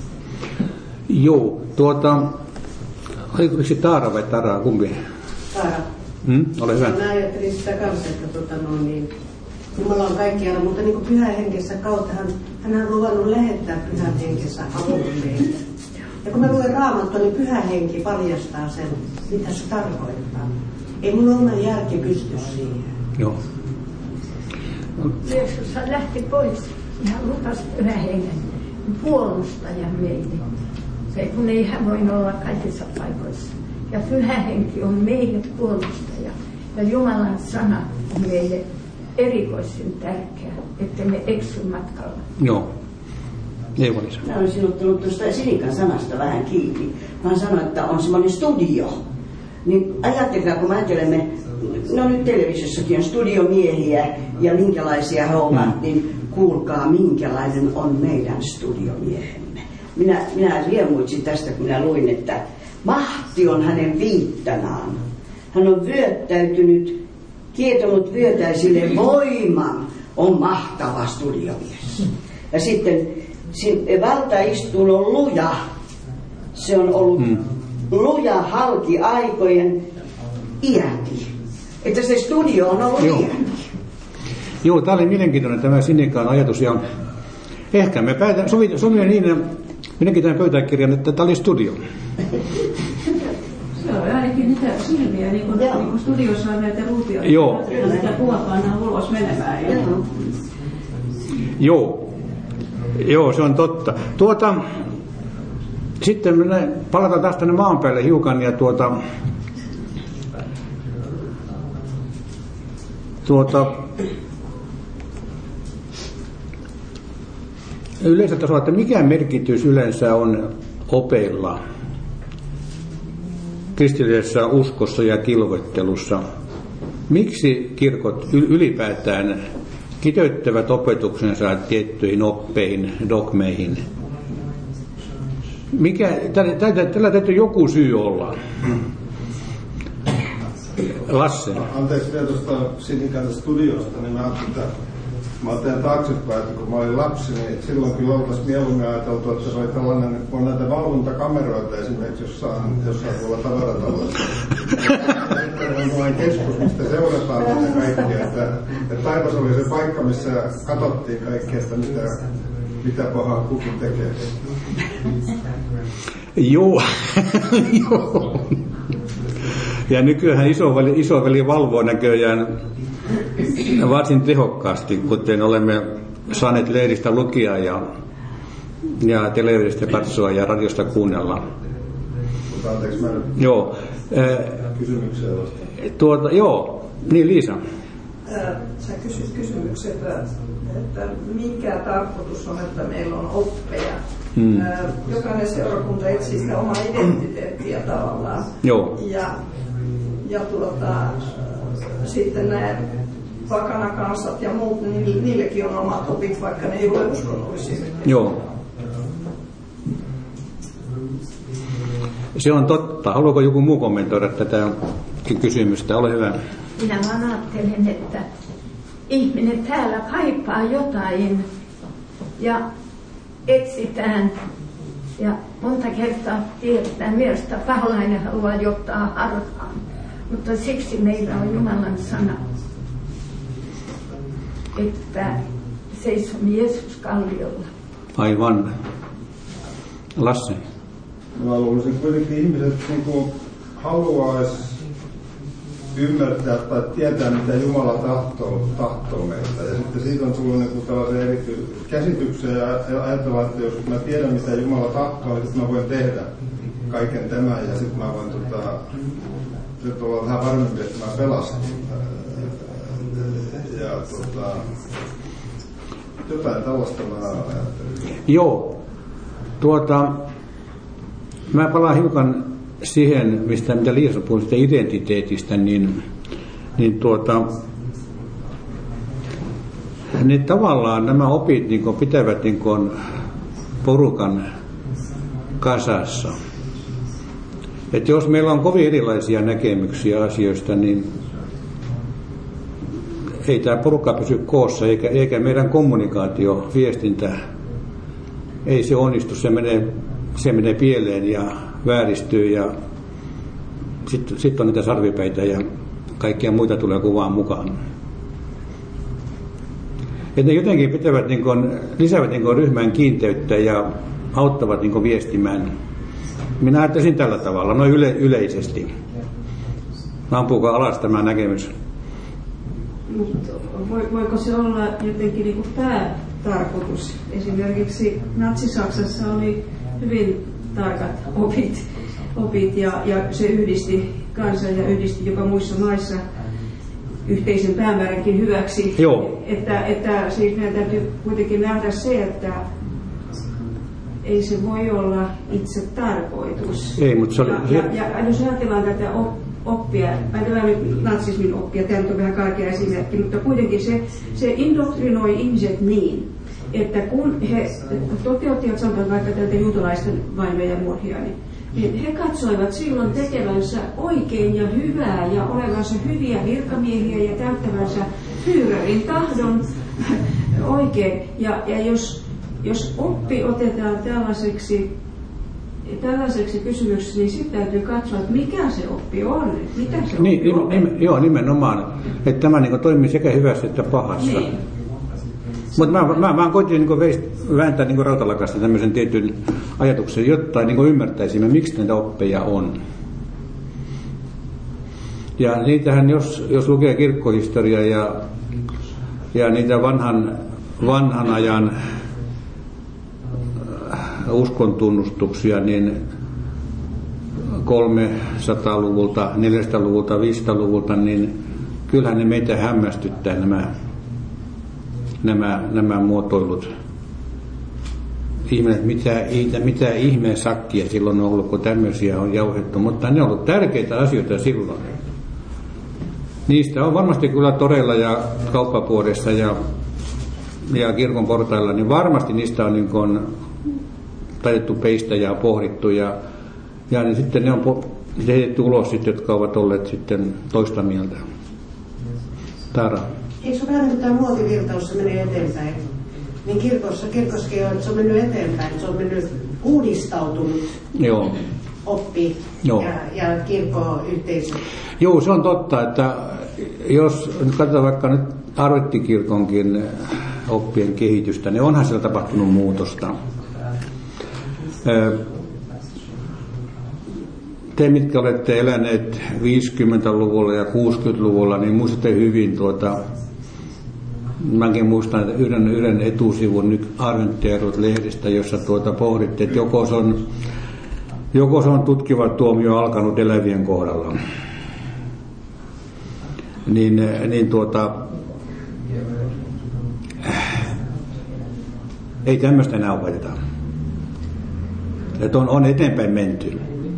Joo, tuota, oliko se Taara vai Taraa, kumpi? Taara. Hmm? Ole hyvä. Mä ajattelin sitä kanssa, että tota, no, niin, Jumala on kaikkialla, mutta niin kuin Pyhän henkensä kautta hän, hän on luvannut lähettää Pyhän henkensä avulle meille. Ja kun mä luen Raamattua, niin Pyhä henki paljastaa sen, mitä se tarkoittaa. Ei mun oma järki pysty siihen. Joo. Jeesus lähti pois ja hän lupasi Pyhän hengen puolustajan meille. Se kun ei hän voi olla kaikissa paikoissa. Ja Pyhä henki on meille puolustaja. Ja Jumalan sana on meille erikoisen tärkeä, että me eksy matkalla. Joo. Ei voi. Mä olisin ottanut tuosta Sinikan sanasta vähän kiinni. Mä sanoin, että on semmoinen studio. Niin ajattelkaa, kun me ajattelemme, no nyt televisiossakin on studiomiehiä ja minkälaisia he ovat, mm. niin kuulkaa, minkälainen on meidän studiomiehemme. Minä, minä riemuitsin tästä, kun minä luin, että mahti on hänen viittanaan. Hän on vyöttäytynyt, kietonut vyötäisille voiman, on mahtava studiomies. Ja sitten valtaistuin on luja. Se on ollut mm. luja halki aikojen iäti. Että se studio on ollut Joo. iäti. Joo, tämä oli mielenkiintoinen tämä Sinikan ajatus. Ja ehkä me päätän, sovimme sovi niin, minäkin tämän pöytäkirjan, että tämä oli studio. Se on ainakin niitä silmiä, niin kuin, niin kuin studiossa on näitä ruutia. Joo. Näitä kuva pannaan ulos menemään. Ja... Joo. Joo, se on totta. Tuota, sitten me palataan taas tänne maan päälle hiukan ja tuota, tuota, yleisellä tasolla, että mikä merkitys yleensä on opeilla kristillisessä uskossa ja kilvoittelussa? Miksi kirkot ylipäätään kiteyttävät opetuksensa tiettyihin oppeihin, dogmeihin? Mikä, tällä, tällä täytyy joku syy olla. Lasse. Anteeksi vielä tuosta Sinikan studiosta, niin mä ajattelin, että mä otan taaksepäin, että kun mä olin lapsi, niin silloin kyllä oltaisiin mieluummin ajateltu, että se oli tällainen, kun on näitä valvontakameroita esimerkiksi jossain, jossain tuolla tavaratalossa. Sitten on tällainen keskus, mistä seurataan näitä kaikkia, että, että taivas oli se paikka, missä katsottiin kaikkea, että mitä, mitä pahaa kukin tekee. Joo, joo. Ja nykyään isoveli, isoveli valvoo näköjään varsin tehokkaasti, kuten olemme saaneet lehdistä lukia ja, ja televisiosta katsoa ja radiosta kuunnella. Mutta anteeksi, mä nyt joo. kysymykseen vastaan. Tuota, joo, niin Liisa. Sä kysyt kysymyksen, että, että mikä tarkoitus on, että meillä on oppeja. Hmm. Jokainen seurakunta etsii sitä omaa identiteettiä tavallaan. Joo. Ja, ja tuota, sitten nämä pakanakansat ja muut, niin niillekin on omat opit, vaikka ne ei ole uskonnollisia. Joo. Se on totta. Haluaako joku muu kommentoida tätä kysymystä? Ole hyvä. Minä vaan ajattelen, että ihminen täällä kaipaa jotain ja etsitään. Ja monta kertaa tiedetään myös, että paholainen haluaa johtaa harhaan. Mutta siksi meillä on Jumalan sana, että seisomme Jeesus kalliolla. Aivan. Lasse. Mä luulisin kuitenkin ihmiset niin haluaisi ymmärtää tai tietää, mitä Jumala tahtoo, tahtoo meiltä. Ja sitten siitä on tullut niin tällaisia eri käsityksiä ja ajatellaan, että jos mä tiedän, mitä Jumala tahtoo, niin sitten mä voin tehdä kaiken tämän ja sitten mä voin tota, nyt olla vähän varmempi, että mä pelastan. Ja tota, jotain tällaista mä ajattelin. Joo. Tuota, mä palaan hiukan siihen, mistä mitä Liisa puhui sitä identiteetistä, niin, niin tuota, niin tavallaan nämä opit niin kuin, pitävät niin kuin, porukan kasassa. Että jos meillä on kovin erilaisia näkemyksiä asioista, niin ei tämä porukka pysy koossa, eikä, eikä meidän kommunikaatio, viestintä, ei se onnistu, se menee, se menee pieleen ja vääristyy ja sitten sit on niitä sarvipäitä ja kaikkia muita tulee kuvaan mukaan. Et ne jotenkin pitävät, niin kun, lisäävät niin kun ryhmän kiinteyttä ja auttavat niin kun viestimään. Minä ajattelisin tällä tavalla, noin yle, yleisesti. Ampuuko alas tämä näkemys? Mutta voiko se olla jotenkin niin kuin päätarkoitus? Esimerkiksi Natsi-Saksassa oli hyvin tarkat opit, opit ja, ja se yhdisti kansan ja yhdisti joka muissa maissa yhteisen päämääränkin hyväksi. Joo. Että, että siis meidän täytyy kuitenkin nähdä se, että ei se voi olla itse tarkoitus. Ei, mutta se oli... Ja, ja, ja jos ajatellaan tätä oppia, ajatellaan nyt natsismin oppia, tämä on vähän kaikkea esimerkki, mutta kuitenkin se, se indoktrinoi ihmiset niin, että kun he toteuttivat sanotaan vaikka tältä juutalaisten vainoja ja murhia, niin, niin he katsoivat silloin tekevänsä oikein ja hyvää ja olevansa hyviä virkamiehiä ja täyttävänsä Führerin tahdon oikein. Ja, ja jos, jos oppi otetaan tällaiseksi, tällaiseksi kysymykseksi, niin sitten täytyy katsoa, että mikä se oppi on, mitä se niin, oppi on. Nimen, joo, nimenomaan. Että tämä niin toimii sekä hyvässä että pahassa. Niin. Mutta mä, mä, mä koitin niin vääntää niin rautalakasta tämmöisen tietyn ajatuksen, jotta niin ymmärtäisimme, miksi näitä oppeja on. Ja niitähän, jos, jos lukee kirkkohistoriaa ja, ja niitä vanhan, vanhan ajan uskontunnustuksia, niin kolmesataaluvulta, neljäsataaluvulta, viisisataaluvulta, niin kyllähän ne meitä hämmästyttää nämä, nämä, nämä muotoilut. Ihme, mitä, mitä ihmeen sakkia silloin on ollut, kun tämmöisiä on jauhettu, mutta ne on ollut tärkeitä asioita silloin. Niistä on varmasti kyllä toreilla ja kauppapuodessa ja, ja kirkon portailla, niin varmasti niistä on, niin kuin, taitettu peistä ja pohdittu ja, ja niin sitten ne on heitetty ulos, sitten, jotka ovat olleet sitten toista mieltä. Tara. Eikö se ole vähän tämä muotivirtaus, se menee eteenpäin? Niin kirkossa, kirkossakin on, että se on mennyt eteenpäin, se on mennyt uudistautunut. Joo. Oppi Joo. ja, ja kirkkoyhteisö. Joo, se on totta, että jos nyt katsotaan vaikka nyt Arvettikirkonkin oppien kehitystä, niin onhan siellä tapahtunut muutosta. Te, mitkä olette eläneet viisikymmentäluvulla ja kuusikymmentäluvulla, niin muistatte hyvin tuota, mäkin muistan että yhden, yhden etusivun nyt Adventtiarvot-lehdistä, jossa tuota pohdittiin, että joko se on, joko se on tutkiva tuomio alkanut elävien kohdalla. Niin, niin tuota, ei tämmöistä enää opeteta. Että on, on eteenpäin menty.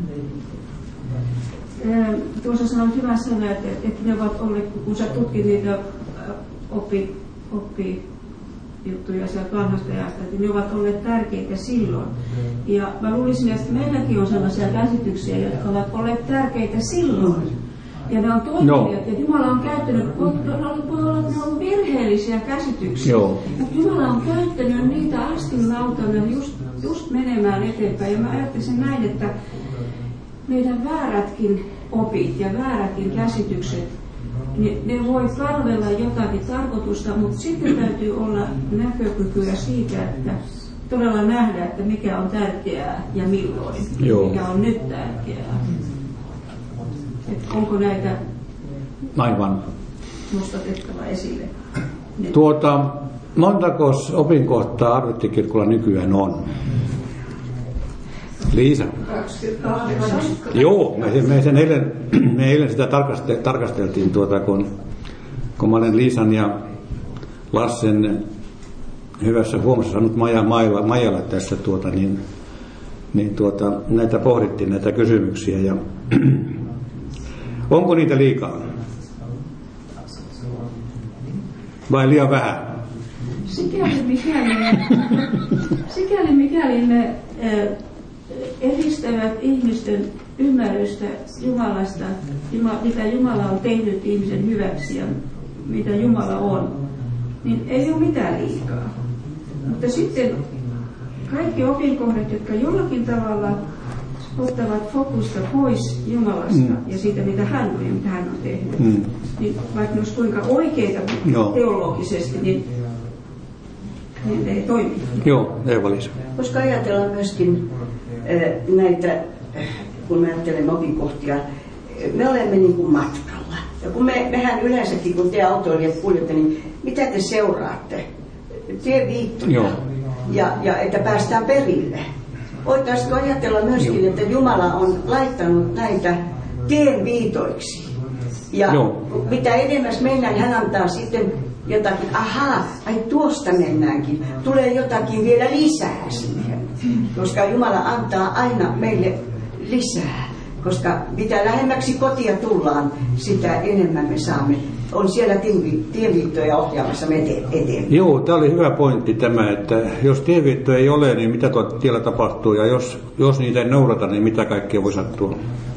Tuossa sanoit hyvän sanan, että, että ne ovat olleet, kun sä tutkit niitä oppi, oppijuttuja sieltä vanhasta ajasta, että ne ovat olleet tärkeitä silloin. Ja mä luulisin, että meilläkin on sellaisia käsityksiä, jotka ovat olleet tärkeitä silloin. Ja ne on toimineet, no. Ja Jumala on käyttänyt, voi olla, että ne on virheellisiä käsityksiä. Joo. Mutta Jumala on käyttänyt niitä astinlautana just, just menemään eteenpäin. Ja mä ajattelisin näin, että meidän väärätkin opit ja väärätkin käsitykset, ne, ne voi palvella jotakin tarkoitusta, mutta sitten täytyy olla näkökykyä siitä, että todella nähdä, että mikä on tärkeää ja milloin, Joo. mikä on nyt tärkeää. Että onko näitä aivan nostatettava esille? Nyt. Tuota, montako opinkohtaa Adventtikirkolla nykyään on? Liisa? kaksikymmentäkahdeksan. Joo, me, me, sen eilen, me eilen sitä tarkastel, tarkasteltiin, tuota, kun, kun mä olen Liisan ja Lassen hyvässä huomassa saanut Maja, Maija, Maijalla tässä, tuota, niin, niin tuota, näitä pohdittiin, näitä kysymyksiä. Ja onko niitä liikaa? Vai liian vähän? Sikäli mikäli, sikäli mikäli ne äh, edistävät ihmisten ymmärrystä Jumalasta, Jumala, mitä Jumala on tehnyt ihmisen hyväksi ja mitä Jumala on, niin ei ole mitään liikaa. Mutta sitten kaikki opinkohdat, jotka jollakin tavalla ottavat fokusta pois Jumalasta mm. ja siitä, mitä hän on ja mitä hän on tehnyt, mm. niin vaikka ne olisi kuinka oikeita Joo. teologisesti, niin, niin ne ei toimi. Joo, Eeva-Liisa. Koska ajatellaan myöskin äh, näitä, kun me ajattelemme opinkohtia, me olemme niin kuin matkalla. Ja kun me, mehän yleensäkin, kun te autoilijat kuljette, niin mitä te seuraatte? Tieviittoja. Ja, ja että päästään perille. Voitaisiinko ajatella myöskin, että Jumala on laittanut näitä tienviitoiksi. Ja Joo. mitä edemmäs mennään, hän antaa sitten jotakin, ahaa, ai tuosta mennäänkin. Tulee jotakin vielä lisää siihen. Koska Jumala antaa aina meille lisää. Koska mitä lähemmäksi kotia tullaan, sitä enemmän me saamme. On siellä tienviittoja ohjaamassa me eteen. Joo, tämä oli hyvä pointti tämä, että jos tienviittoja ei ole, niin mitä tuolla tiellä tapahtuu, ja jos, jos niitä ei noudata, niin mitä kaikkea voi sattua?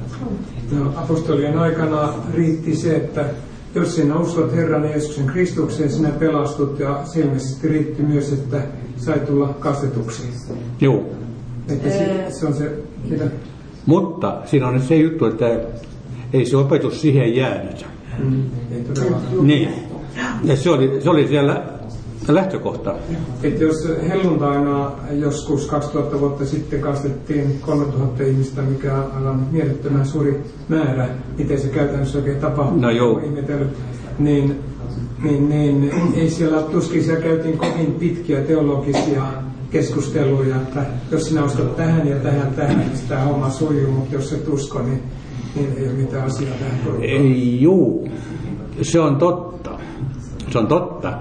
No, apostolien aikana riitti se, että jos sinä uskot Herran Jeesuksen Kristukseen, sinä pelastut, ja ilmeisesti riitti myös, että sai tulla kastetuksi. Joo. Että se, se on se, mitä? Mutta siinä on nyt se juttu, että ei se opetus siihen jäänyt. Mm, niin. Ja se oli, se oli siellä lähtökohta. Että jos helluntaina joskus kaksituhatta vuotta sitten kastettiin kolmetuhatta ihmistä, mikä on aivan mielettömän suuri määrä, miten se käytännössä oikein tapahtuu, no joo. Niin, niin, niin ei siellä tuskin siellä käytiin kovin pitkiä teologisia keskusteluja, että jos sinä uskot tähän ja tähän, tähän, niin sitä homma sujuu, mutta jos et usko, niin, niin ei ole mitään asiaa tähän porukkaan. Ei, juu. se on totta. Se on totta.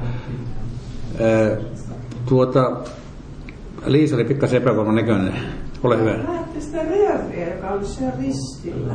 Tuota, Liisa oli pikkasen epävarman näköinen. Ole hyvä. Näette sitä Rearia, joka oli siellä ristillä,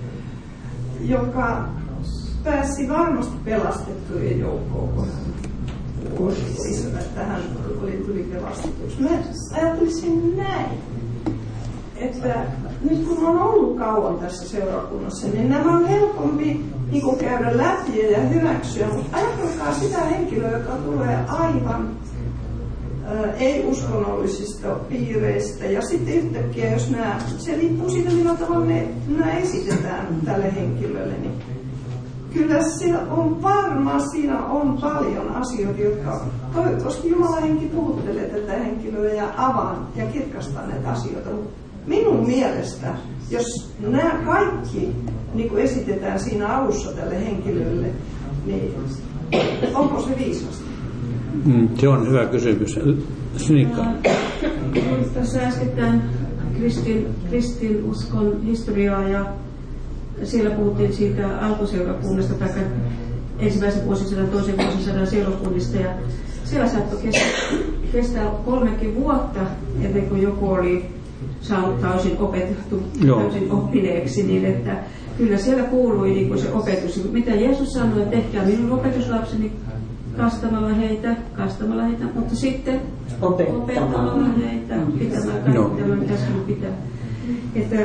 joka pääsi varmasti pelastettujen joukkoon, kun hän uskoi, että hän oli tuli pelastetuksi. Mä ajattelisin näin, että nyt kun on ollut kauan tässä seurakunnassa, niin nämä on helpompi niin kuin käydä läpi ja hyväksyä, mutta ajatelkaa sitä henkilöä, joka tulee aivan ää, ei-uskonnollisista piireistä, ja sitten yhtäkkiä, jos nämä, se riippuu siitä, millä tavalla ne, nämä esitetään tälle henkilölle, niin kyllä siellä on varmaan, siinä on paljon asioita, jotka toivottavasti Jumalan henki puhuttelee tätä henkilöä ja avaa ja kirkastaa näitä asioita. Minun mielestä, jos nämä kaikki niin kuin esitetään siinä alussa tälle henkilölle, niin onko se viisasta? Mm, se on hyvä kysymys. Sinikka. Tässä äskettäin kristin, kristinuskon historiaa ja siellä puhuttiin siitä alkuseurakunnasta tai ensimmäisen vuosisadan, toisen vuosisadan seurakunnista ja siellä saattoi kestää, kestää kolmekin vuotta ennen kuin joku oli saanut täysin opetettu, Joo. täysin oppineeksi, niin että kyllä siellä kuului niin kuin se opetus. Mitä Jeesus sanoi, että tehkää minun opetuslapseni kastamalla heitä, kastamalla heitä, mutta sitten opettamalla, opettamalla heitä, pitämään kaikki tämän käskyn pitää. Että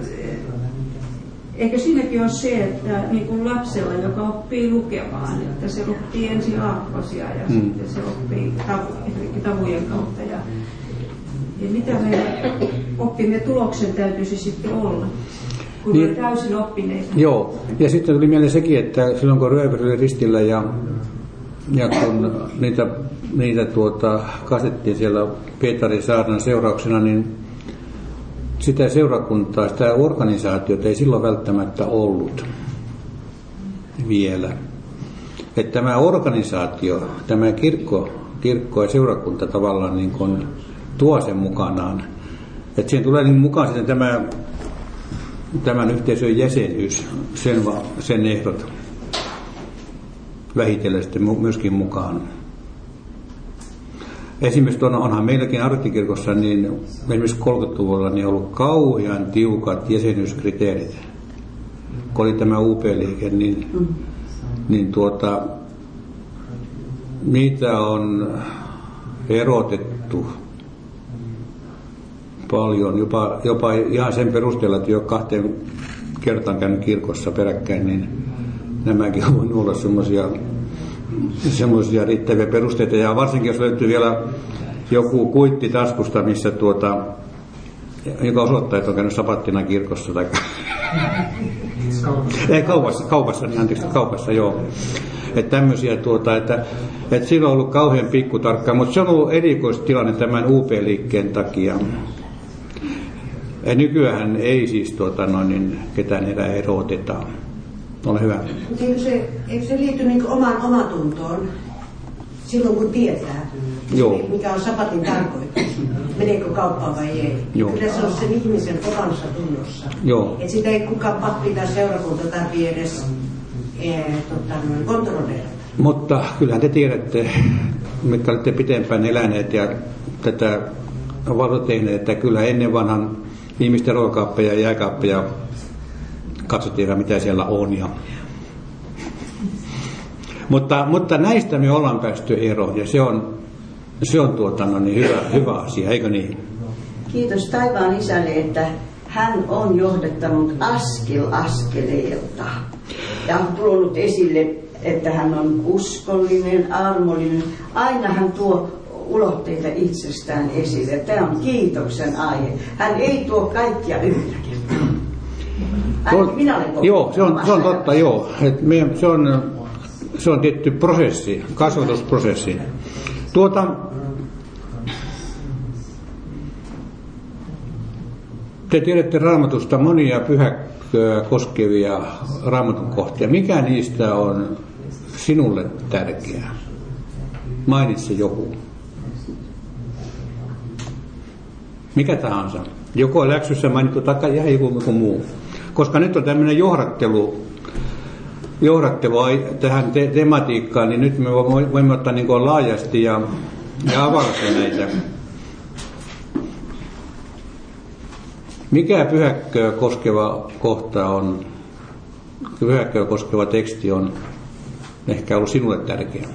eikö siinäkin ole se, että niin kuin lapsella, joka oppii lukemaan, että se oppii ensin aakkosia ja hmm. sitten se oppii tavu, tavujen kautta. Ja, ja mitä me oppimme tuloksen täytyisi sitten olla, kun niin, on täysin oppineita. Joo, ja sitten tuli mieleen sekin, että silloin kun Rööver oli ristillä ja, ja kun niitä, niitä tuota, kastettiin siellä Pietarin saarnan seurauksena, niin sitä seurakuntaa, sitä organisaatiota ei silloin välttämättä ollut vielä. Että tämä organisaatio, tämä kirkko, kirkko ja seurakunta tavallaan niin kuin tuo sen mukanaan. Että siihen tulee niin mukaan sitten tämä, tämän yhteisön jäsenyys, sen, sen ehdot vähitellen sitten myöskin mukaan. Esimerkiksi tuona onhan meilläkin Arttikirkossa, niin esimerkiksi kolmekymmentäluvulla niin on ollut kauhean tiukat jäsenyyskriteerit. Kun oli tämä U P-liike, niin, mm. niin tuota, niitä on erotettu paljon, jopa, jopa ihan sen perusteella, että jo kahteen kertaan käynyt kirkossa peräkkäin, niin nämäkin on voinut olla semmoisia semmoisia riittäviä perusteita, ja varsinkin jos löytyy vielä joku kuitti taskusta, missä tuota, joka osoittaa, että on käynyt sapattina kirkossa tai ei kaupassa, kaupassa, niin anteeksi, kaupassa, joo. Että tämmöisiä tuota, että, että sillä on ollut kauhean pikkutarkkaa, mutta se on ollut erikoistilanne tämän U P-liikkeen takia. Ja nykyään ei siis tuota, no, niin ketään enää eroteta. Ole hyvä. Eikö se, eikö se liity niin omaan omatuntoon silloin, kun tietää, Joo. mikä on sapatin tarkoitus? Meneekö kauppaan vai ei? Joo. Kyllä se on sen ihmisen omansa tunnossa. Että sitä ei kukaan pappi tai seurakunta tarvitse edes ee, tota, kontrolleerata. Mutta kyllähän te tiedätte, mitkä olette pitempään eläneet ja tätä ovat tehneet, että kyllä ennen vanhan ihmisten ruokakaappeja ja jääkaappeja katsottiin, mitä siellä on. Ja mutta, mutta näistä me ollaan päästy eroon, ja se on, se on tuota, no niin, hyvä, hyvä asia, eikö niin? Kiitos taivaan isälle, että hän on johdattanut askel askeleelta. Ja on tullut esille, että hän on uskollinen, armollinen. Aina hän tuo ulotteita itsestään esille. Tämä on kiitoksen aihe. Hän ei tuo kaikkia yhtä kertaa. Minä olen joo, se on, se on totta, joo. Et me, se, on, se on tietty prosessi, kasvatusprosessi. Tuota, te tiedätte Raamatusta monia pyhäkköä koskevia Raamatun kohtia. Mikä niistä on sinulle tärkeää? Mainitse joku. Mikä tahansa. Joko on läksyssä mainittu tai ihan joku muu. Koska nyt on tämmöinen johdattelu, johdattelua tähän te- tematiikkaan, niin nyt me voimme ottaa niin kuin laajasti ja, ja avata näitä. Mikä pyhäkköä koskeva kohta on, pyhäkköä koskeva teksti on ehkä ollut sinulle tärkeä?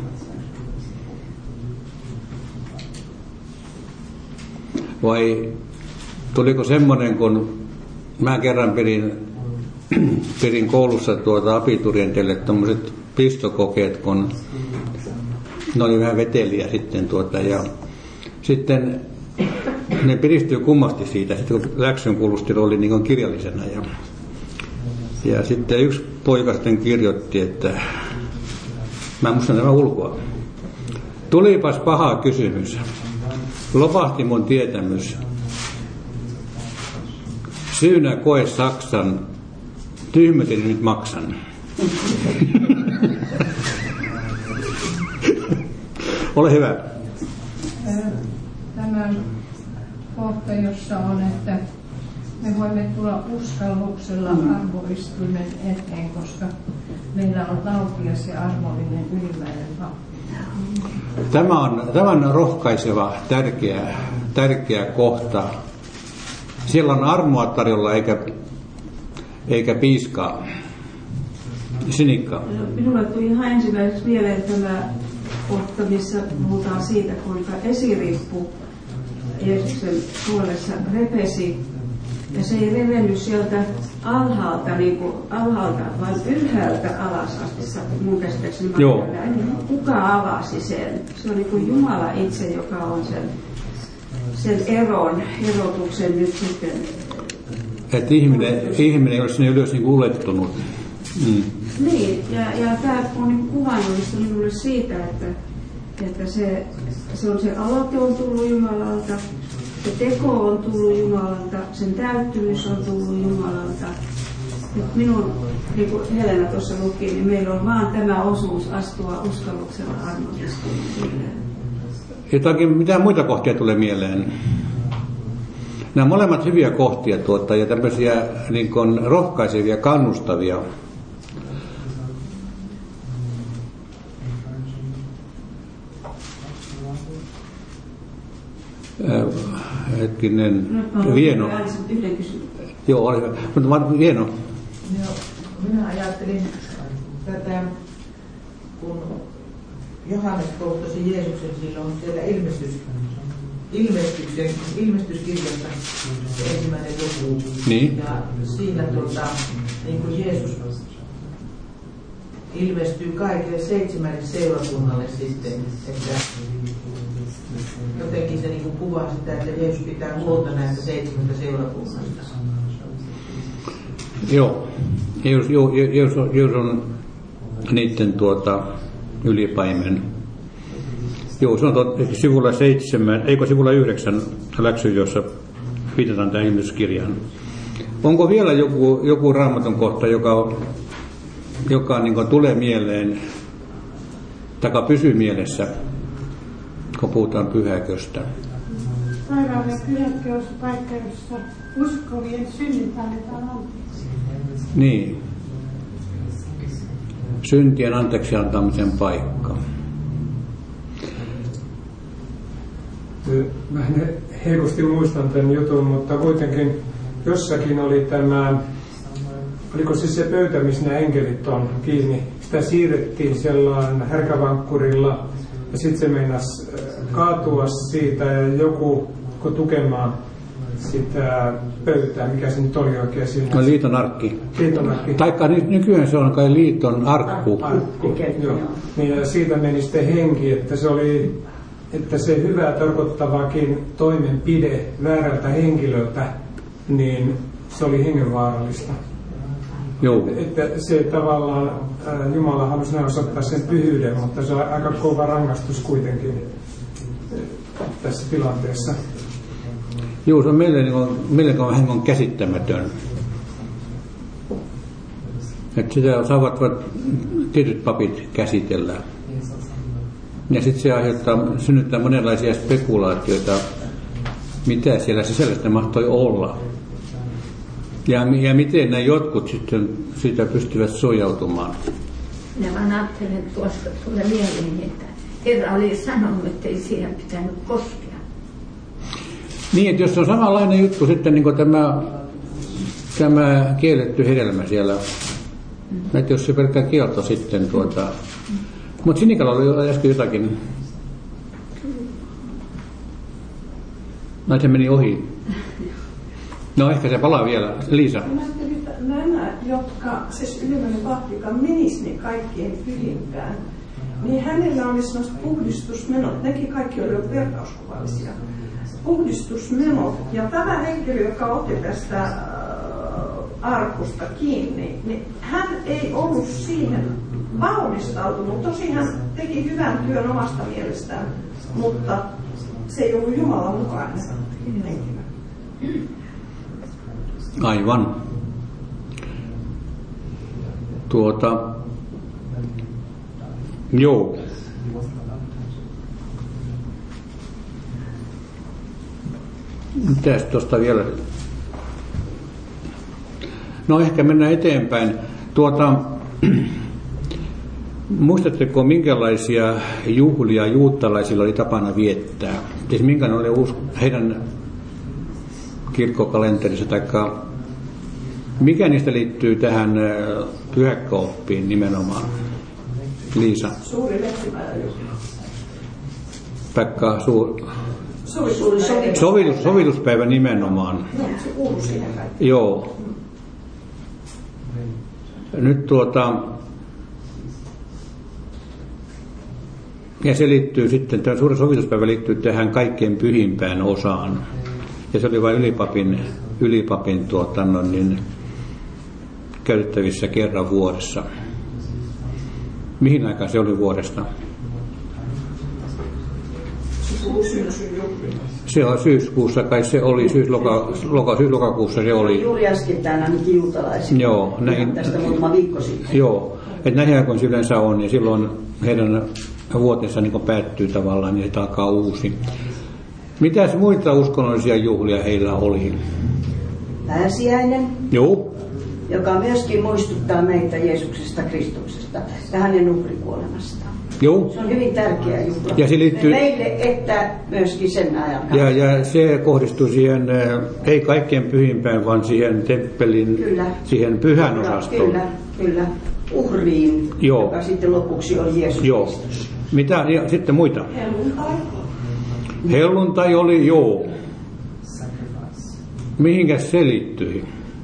Vai tuliko semmoinen, kun mä kerran pidin, pidin koulussa tuota abiturienteille tommoset pistokokeet, kun ne oli vähän veteliä sitten tuota, ja sitten ne piristyy kummasti siitä, sitten kun läksyn kuulustelu oli niin kuin kirjallisena. Ja, ja sitten yksi poika sitten kirjoitti, että mä muistan tämän ulkoa. Tulipas paha kysymys. Lopahti mun tietämys. Syynä koe Saksan, tyhmytin nyt maksan. Ole hyvä. Tämän kohta, jossa on, että me voimme tulla uskalluksella arvoistuimen eteen, koska meillä on laupias ja armollinen ylimmäinen pappi. Tämä on, tämä on rohkaiseva, tärkeä, tärkeä kohta. Siellä on armoa tarjolla eikä, eikä piiskaa. Sinikka. Minulle tuli ihan ensimmäiseksi mieleen tämä kohta, missä puhutaan siitä, kuinka esirippu Jeesuksen suolessa repesi. Ja se ei revennyt sieltä alhaalta, niin kuin alhaalta, vaan ylhäältä alas asti. Mun käsittääkseni kuka avasi sen? Se on niin kuin Jumala itse, joka on sen, sen eron, erotuksen nyt sitten. Että ihminen, ihminen ei ole sinne ylös niin ulettunut. Mm. Niin, ja, ja tämä on niin kuvainnollista minulle siitä, että, että se, se, on se aloite on tullut Jumalalta, se teko on tullut Jumalalta, sen täyttymys on tullut Jumalalta. Et minun, niin kuin Helena tuossa luki, niin meillä on vaan tämä osuus astua uskalluksella armoistumaan. Jotakin, mitä muita kohtia tulee mieleen? Nämä molemmat hyviä kohtia tuota, ja tämmöisiä niin kuin rohkaisevia, kannustavia. Äh, hetkinen, Vieno. Joo, oli hyvä. Mutta Vieno. Joo, minä ajattelin tätä, kun Johannes kohtasi Jeesuksen silloin siellä ilmestys, ilmestyksen, ilmestyskirjassa se ensimmäinen luku. Niin. Ja siinä tuota, niin kuin Jeesus ilmestyy kaikille seitsemälle seurakunnalle sitten, että jotenkin se niin kuin kuvaa sitä, että Jeesus pitää huolta näistä seitsemästä seurakunnasta. Joo, Jeesus, Jeesus, Jeesus on niiden tuota, ylipaimen. Joo, se on tuot, sivulla seitsemän, eikö sivulla yhdeksän läksy, jossa viitataan tämän ilmestyskirjaan. Onko vielä joku, joku Raamatun kohta, joka, joka niin kuin tulee mieleen, taka pysyy mielessä, kun puhutaan pyhäköstä? Sairaan ja pyhäkkö on se paikka, jossa uskovien synnit annetaan anteeksi. Niin. Syntien anteeksi antamisen paikka. Mä heikosti muistan tämän jutun, mutta kuitenkin jossakin oli tämä, oliko siis se pöytä, missä nämä enkelit on kiinni. Sitä siirrettiin sellainen härkävankkurilla ja sitten se meinasi kaatua siitä ja joku kun tukemaan sitä pöytää, mikä se nyt oli oikein siinä. No, liiton arkki. Liiton arkki. Taikka nykyään se on kai liiton arkku. Arkku, joo. Niin, ja siitä meni sitten henki, että se oli, että se hyvää tarkoittavakin toimenpide väärältä henkilöltä, niin se oli hengenvaarallista. Joo. Että se tavallaan, ää, Jumala halusi näin osoittaa sen pyhyyden, mutta se on aika kova rangaistus kuitenkin tässä tilanteessa. Joo, se on meille, niin kuin, meille on vähän kuin käsittämätön. Että sitä saavat tietyt papit käsitellä. Ja sitten se aiheuttaa, synnyttää monenlaisia spekulaatioita, mitä siellä sisällä sitä mahtoi olla. Ja, ja miten nämä jotkut sitten siitä pystyvät suojautumaan. minä vaan ajattelen, että tuosta tulee mieleen, että Herra oli sanonut, että ei siihen pitänyt koskea. Niin, että jos on samanlainen juttu sitten niin kuin tämä, tämä kielletty hedelmä siellä, mm. että jos se pelkkä kielto sitten tuota... Mm. Mutta Sinikalla oli äsken jotakin. No, se meni ohi. No ehkä se palaa vielä. Liisa. Mä ajattelin, että nämä, jotka, siis ylimmäinen vahti, joka menisi niin kaikkien pyhimpään, niin hänellä oli sellaiset puhdistusmenot. Nekin kaikki olivat vertauskuvallisia. Puhdistusmenot. Ja tämä henkilö, joka otti tästä äh, arkusta kiinni, niin hän ei ollut siihen valmistautunut. Tosin hän teki hyvän työn omasta mielestään, mutta se ei ollut Jumalan mukainen henkilö. Aivan. Tuota, joo. Mitäs tuosta vielä? No ehkä mennään eteenpäin. Tuota, muistatteko, minkälaisia juhlia juutalaisilla oli tapana viettää? Siis minkälainen oli heidän kirkkokalenterissa, taikka mikä niistä liittyy tähän pyhäkkäoppiin nimenomaan? Liisa. Suuri lehtimäärä-juhla. Taikka suuri... Sovitus, Sovitus, sovituspäivä nimenomaan. No, se kuuluu siihen kaikkeen. Joo. Nyt tuota... Ja se liittyy sitten, tämä suuri sovituspäivä liittyy tähän kaikkein pyhimpään osaan. Ja se oli vain ylipapin, ylipapin tuota, no niin, käytettävissä kerran vuodessa. Mihin aikaan se oli vuodesta? Se on syyskuussa, kai se oli, syysloka, loka, syyslokakuussa se oli. Juuri äsken täällä ainakin juutalaisia. Joo. Näin, tästä muutama viikko sitten. Joo, että näihin aikoina yleensä on, niin silloin heidän vuotensa niin päättyy tavallaan, niin se alkaa uusi. Mitäs muita uskonnollisia juhlia heillä oli? Pääsiäinen. Joo. Joka myöskin muistuttaa meitä Jeesuksesta Kristuksesta ja hänen uhrikuolemastaan. Joo. Se on hyvin tärkeä juhla. Ja se liittyy... meille, että myöskin sen ajan. Ja, ja se kohdistui siihen, ei kaikkein pyhimpään, vaan siihen temppelin, kyllä. siihen pyhän osastoon. Kyllä, kyllä. Uhriin, joo. Joka sitten lopuksi oli Jeesus joo. Kristus. Mitä ja sitten muita? Helluntai. Helluntai oli, joo. Mihinkäs se liittyi?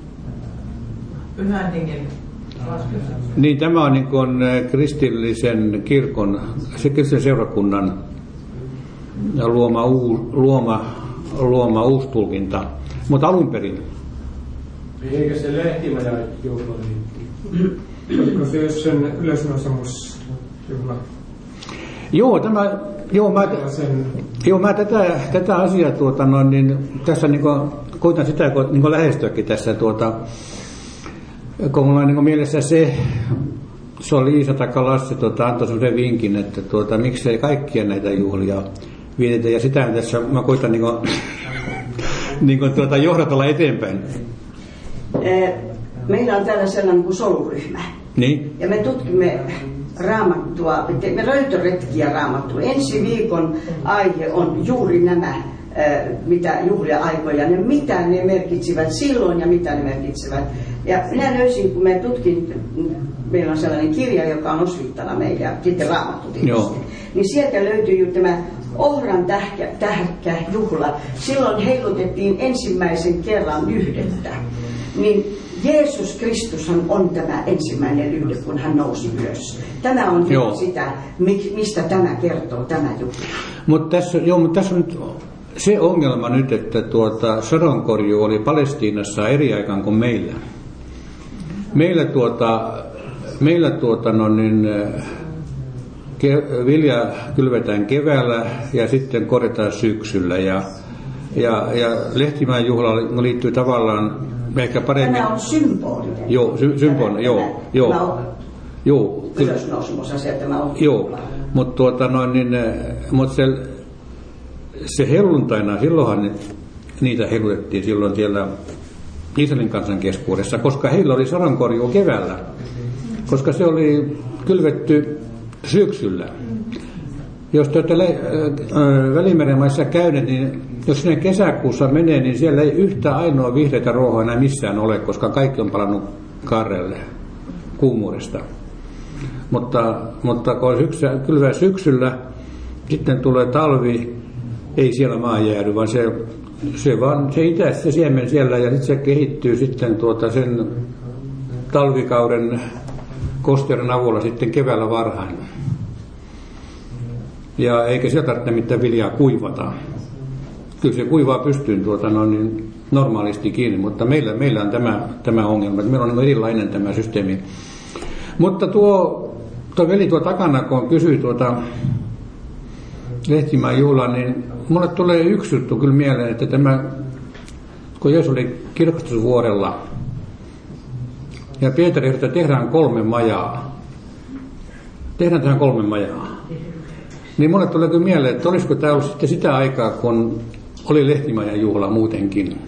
Pyhän hengen laskeminen. Niin, tämä on niin kuin kristillisen kirkon, se kristillisen seurakunnan luoma, uu, luoma, luoma uustulkinta. Mutta alun perin. Eikä se lehtimäärä-juhla liittyy? Oliko se sen ylösnousemusjuhla? Joo, tämä, joo, mä, joo, mä tätä, tätä asiaa tuota, no, niin, tässä niin kuin, koitan sitä niin kuin lähestyäkin tässä, tuota, kun mulla on niin kuin mielessä se, se on Liisa tai Lasse tuota, antoi sellaisen vinkin, että tuota, miksei kaikkia näitä juhlia vietetä, ja sitä tässä mä koitan niin kuin, niin kuin, tuota, johdatella eteenpäin. Meillä on täällä sellainen kuin soluryhmä. Niin? Ja me tutkimme Raamattua, me löytöretkiä Raamattua. Ensi viikon aihe on juuri nämä, mitä juhlia-aikoja, ne, mitä ne merkitsivät silloin ja mitä ne merkitsevät. Ja minä löysin, kun me tutkin, meillä on sellainen kirja, joka on osvittana meidän, ja sitten Raamattu tietysti. Niin sieltä löytyy jo tämä ohran tähkä, tähkä juhla. Silloin heilutettiin ensimmäisen kerran lyhdettä. Niin Jeesus Kristushan on tämä ensimmäinen lyhde, kun hän nousi ylös. Tämä on sitä, mistä tämä kertoo, tämä juhla. Mutta tässä, joo, mutta tässä on nyt se ongelma nyt, että tuota, sadonkorjuu oli Palestiinassa eri aikaan kuin meillä. Meillä, tuota, meillä tuota, no niin, ke, vilja kylvetään keväällä ja sitten korjataan syksyllä. Ja, ja, ja Lehtimäen juhla liittyy tavallaan ehkä paremmin... Tämä on symbolinen. Joo, sy, symbolinen, joo. Tämä, joo, tämä on joo, ylösnousemusasia, tämä on joo, mutta tuota, no, niin, mut se, se helluntaina, silloinhan niitä hellutettiin silloin siellä Israelin kansan keskuudessa, koska heillä oli sadonkorjuu keväällä. Koska se oli kylvetty syksyllä. Jos te olette Välimeren maissa käyneet, niin jos sinne kesäkuussa menee, niin siellä ei yhtä ainoa vihreitä ruohoa enää missään ole, koska kaikki on palannut karrelle kuumuudesta. Mutta, mutta kun syksy, kylvää syksyllä, sitten tulee talvi, ei siellä maa jäädy, vaan se, se, vaan, se itää se siemen siellä ja sitten se kehittyy sitten tuota sen talvikauden kosteuden avulla sitten keväällä varhain. Ja eikä sieltä tarvitse mitään viljaa kuivata. Kyllä se kuivaa pystyyn tuota, no, niin normaalisti kiinni, mutta meillä, meillä on tämä, tämä ongelma. Meillä on erilainen tämä systeemi. Mutta tuo, tuo veli tuo takana, kun kysyi tuota Lehtimäen juhlaa, niin mulle tulee yksi juttu kyllä mieleen, että tämä, kun Jeesus oli kirkastusvuorella, ja Pietari, että tehdään kolme majaa. Tehdään tähän kolme majaa. Niin mulle tulee kyllä mieleen, että olisiko tämä ollut sitten sitä aikaa, kun oli Lehtimäen juhla muutenkin.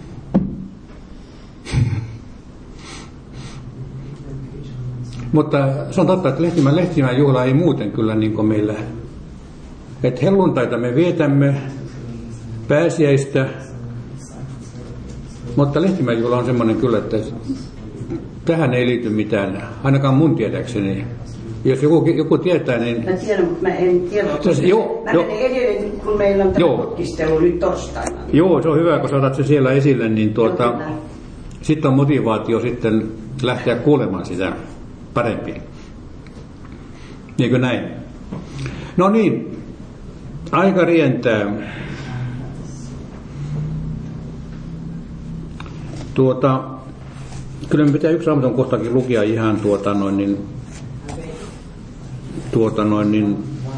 Mutta se on totta, että Lehtimäen, Lehtimäen juhla ei muuten kyllä niin kuin meillä. Että helluntaita me vietämme, pääsiäistä, mutta Lehtimäen juhla on semmoinen kyllä, että tähän ei liity mitään, ainakaan mun tietääkseni. Jos joku, joku tietää, niin... Mä tiedän, mutta mä en tiedä. Se, joo, mä jo, menen edelleen, kun meillä on tämä tutkistelu nyt torstaina. Joo, se on hyvä, kun saatat se siellä esille, niin tuota, sitten on motivaatio sitten lähteä kuulemaan sitä parempi. Niinkö näin? No niin, aika rientää. Tuota, kyllä me pitää yksi raamatun kohtakin lukea ihan tuota noin niin... Tuota noin niin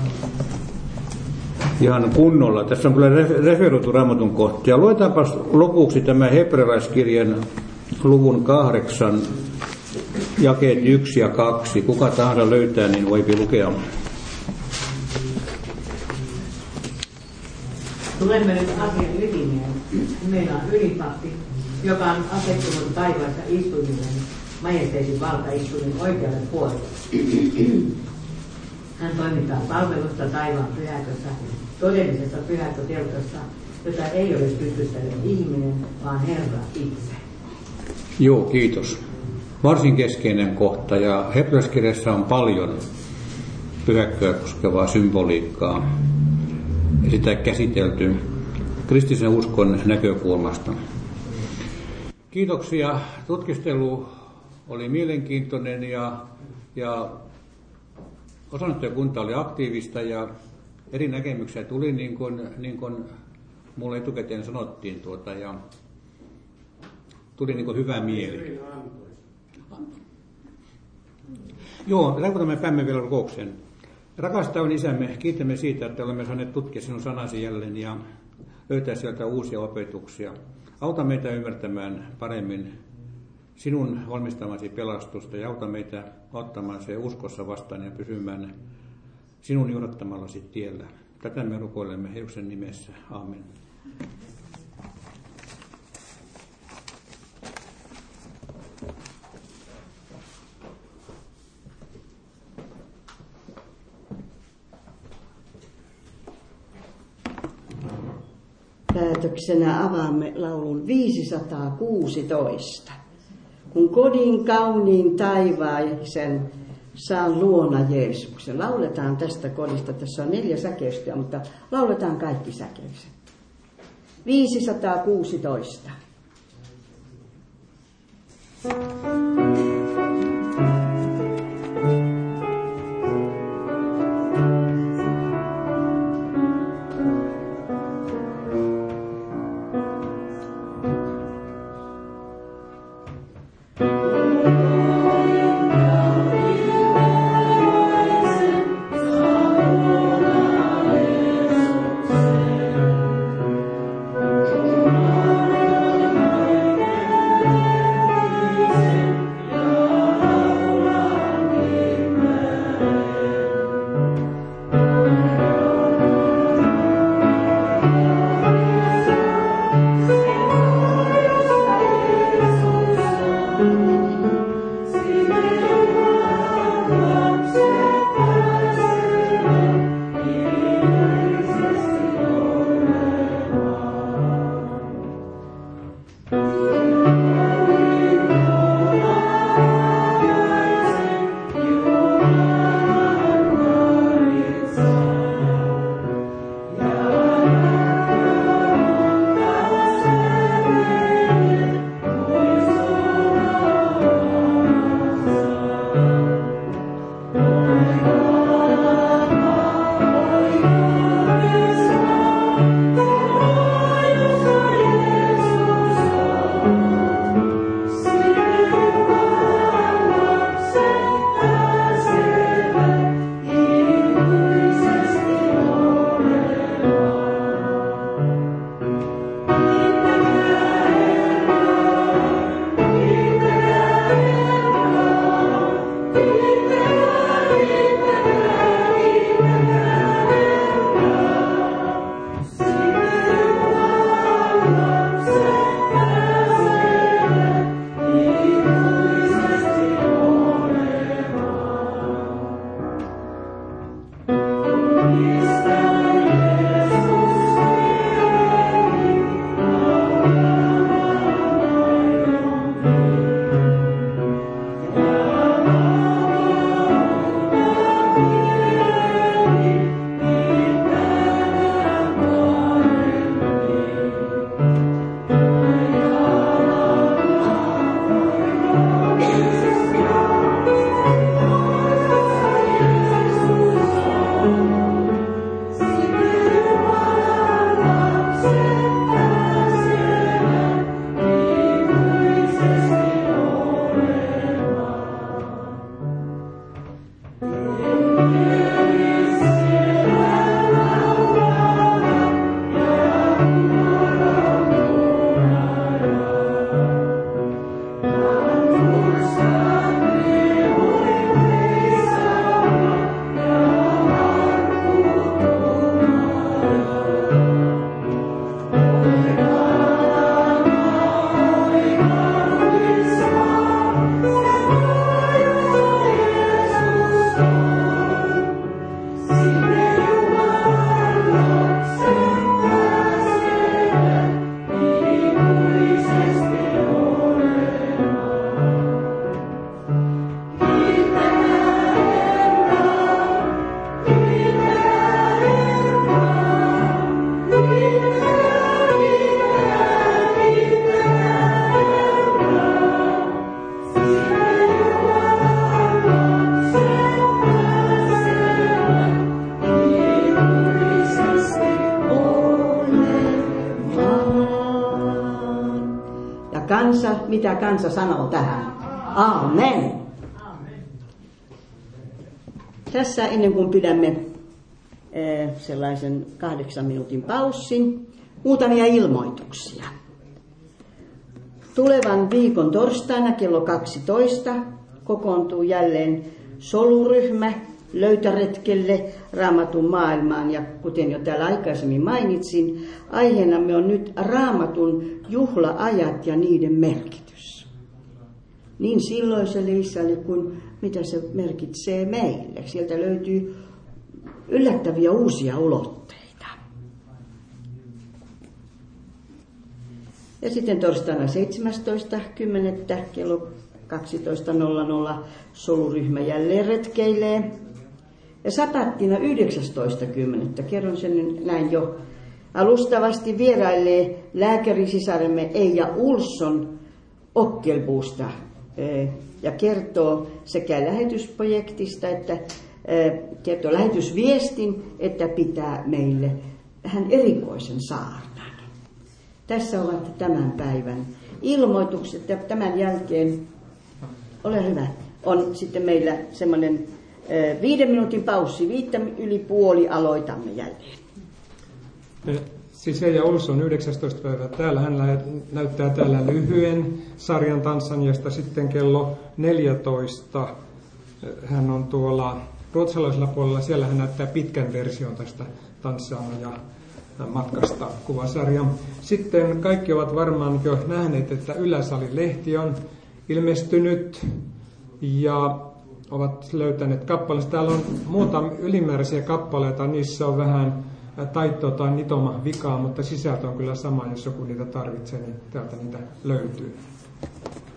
ihan kunnolla. Tässä on kyllä referoitu raamatun kohtia. Luetaanpas lopuksi tämä hebrealaiskirjan luvun kahdeksan, jakeet yksi ja kaksi. Kuka tahansa löytää, niin voipi lukea. Tulemme nyt asian ytimeen. Meillä on ylipappi, joka on asettunut taivaassa istuiminen, majesteetin valtaistuimen oikealle puolelle. Hän toimittaa palvelusta taivaan pyhäkössä, todellisessa pyhäköteltassa, jota ei ole pystyttänyt ihminen, vaan Herra itse. Joo, kiitos. Varsin keskeinen kohta, ja hebrealaiskirjassa on paljon pyhäkköä koskevaa symboliikkaa, ja sitä käsitelty kristillisen uskon näkökulmasta. Kiitoksia. Tutkistelu oli mielenkiintoinen, ja, ja osanottajakunta oli aktiivista ja eri näkemyksiä tuli, niin kuin, niin kuin mulle etukäteen sanottiin, tuota, ja tuli niin kuin hyvä mieli. Joo, lähdetään päämme vielä rukoukseen. Rakas taivaan Isämme, kiitämme siitä, että olemme saaneet tutkia sinun sanasi jälleen ja löytää sieltä uusia opetuksia. Auta meitä ymmärtämään paremmin sinun valmistamasi pelastusta ja auta meitä ottamaan se uskossa vastaan ja pysymään sinun johdattamallasi tiellä. Tätä me rukoilemme Jeesuksen nimessä. Amen. Päätöksenä avaamme laulun viisisataakuusitoista. Kun kodin kauniin taivaisen saan luona Jeesuksen. Lauletaan tästä kodista. Tässä on neljä säkeistöä, mutta lauletaan kaikki säkeiset. viisisataakuusitoista. Amen. Kansa, mitä kansa sanoo tähän? Amen. Tässä ennen kuin pidämme sellaisen kahdeksan minuutin paussin, muutamia ilmoituksia. Tulevan viikon torstaina kello kaksitoista kokoontuu jälleen soluryhmä löytäretkelle Raamatun maailmaan. Ja kuten jo täällä aikaisemmin mainitsin, aiheenamme on nyt Raamatun juhlaajat ja niiden merkitys. Niin silloiselle Israelille kuin mitä se merkitsee meille. Sieltä löytyy yllättäviä uusia ulotteita. Ja sitten torstaina seitsemästoista kymmenettä kello kaksitoista nolla nolla soluryhmä jälleen retkeilee. Ja sapattina yhdeksästoista kymmenettä kerron sen näin jo alustavasti, vierailee lääkärisisaremme Eija Ulsson Okkelbuusta ja kertoo sekä lähetysprojektista että kertoo lähetysviestin, että pitää meille vähän erikoisen saarnan. Tässä ovat tämän päivän ilmoitukset ja tämän jälkeen, ole hyvä, on sitten meillä semmoinen viiden minuutin paussi, viittä yli puoli aloitamme jälleen. Siis Eija Olsson yhdeksästoista päivä täällä. Hän näyttää täällä lyhyen sarjan Tansaniasta. Sitten kello neljätoista hän on tuolla ruotsalaisella puolella. Siellä hän näyttää pitkän version tästä Tansania matkasta kuvasarjan. Sitten kaikki ovat varmaan jo nähneet, että Yläsali-lehti on ilmestynyt ja ovat löytäneet kappaleita. Täällä on muutamia ylimääräisiä kappaleita, niissä on vähän taittoa tai nitoma vikaa, mutta sisältö on kyllä sama, jos joku niitä tarvitsee, niin täältä niitä löytyy.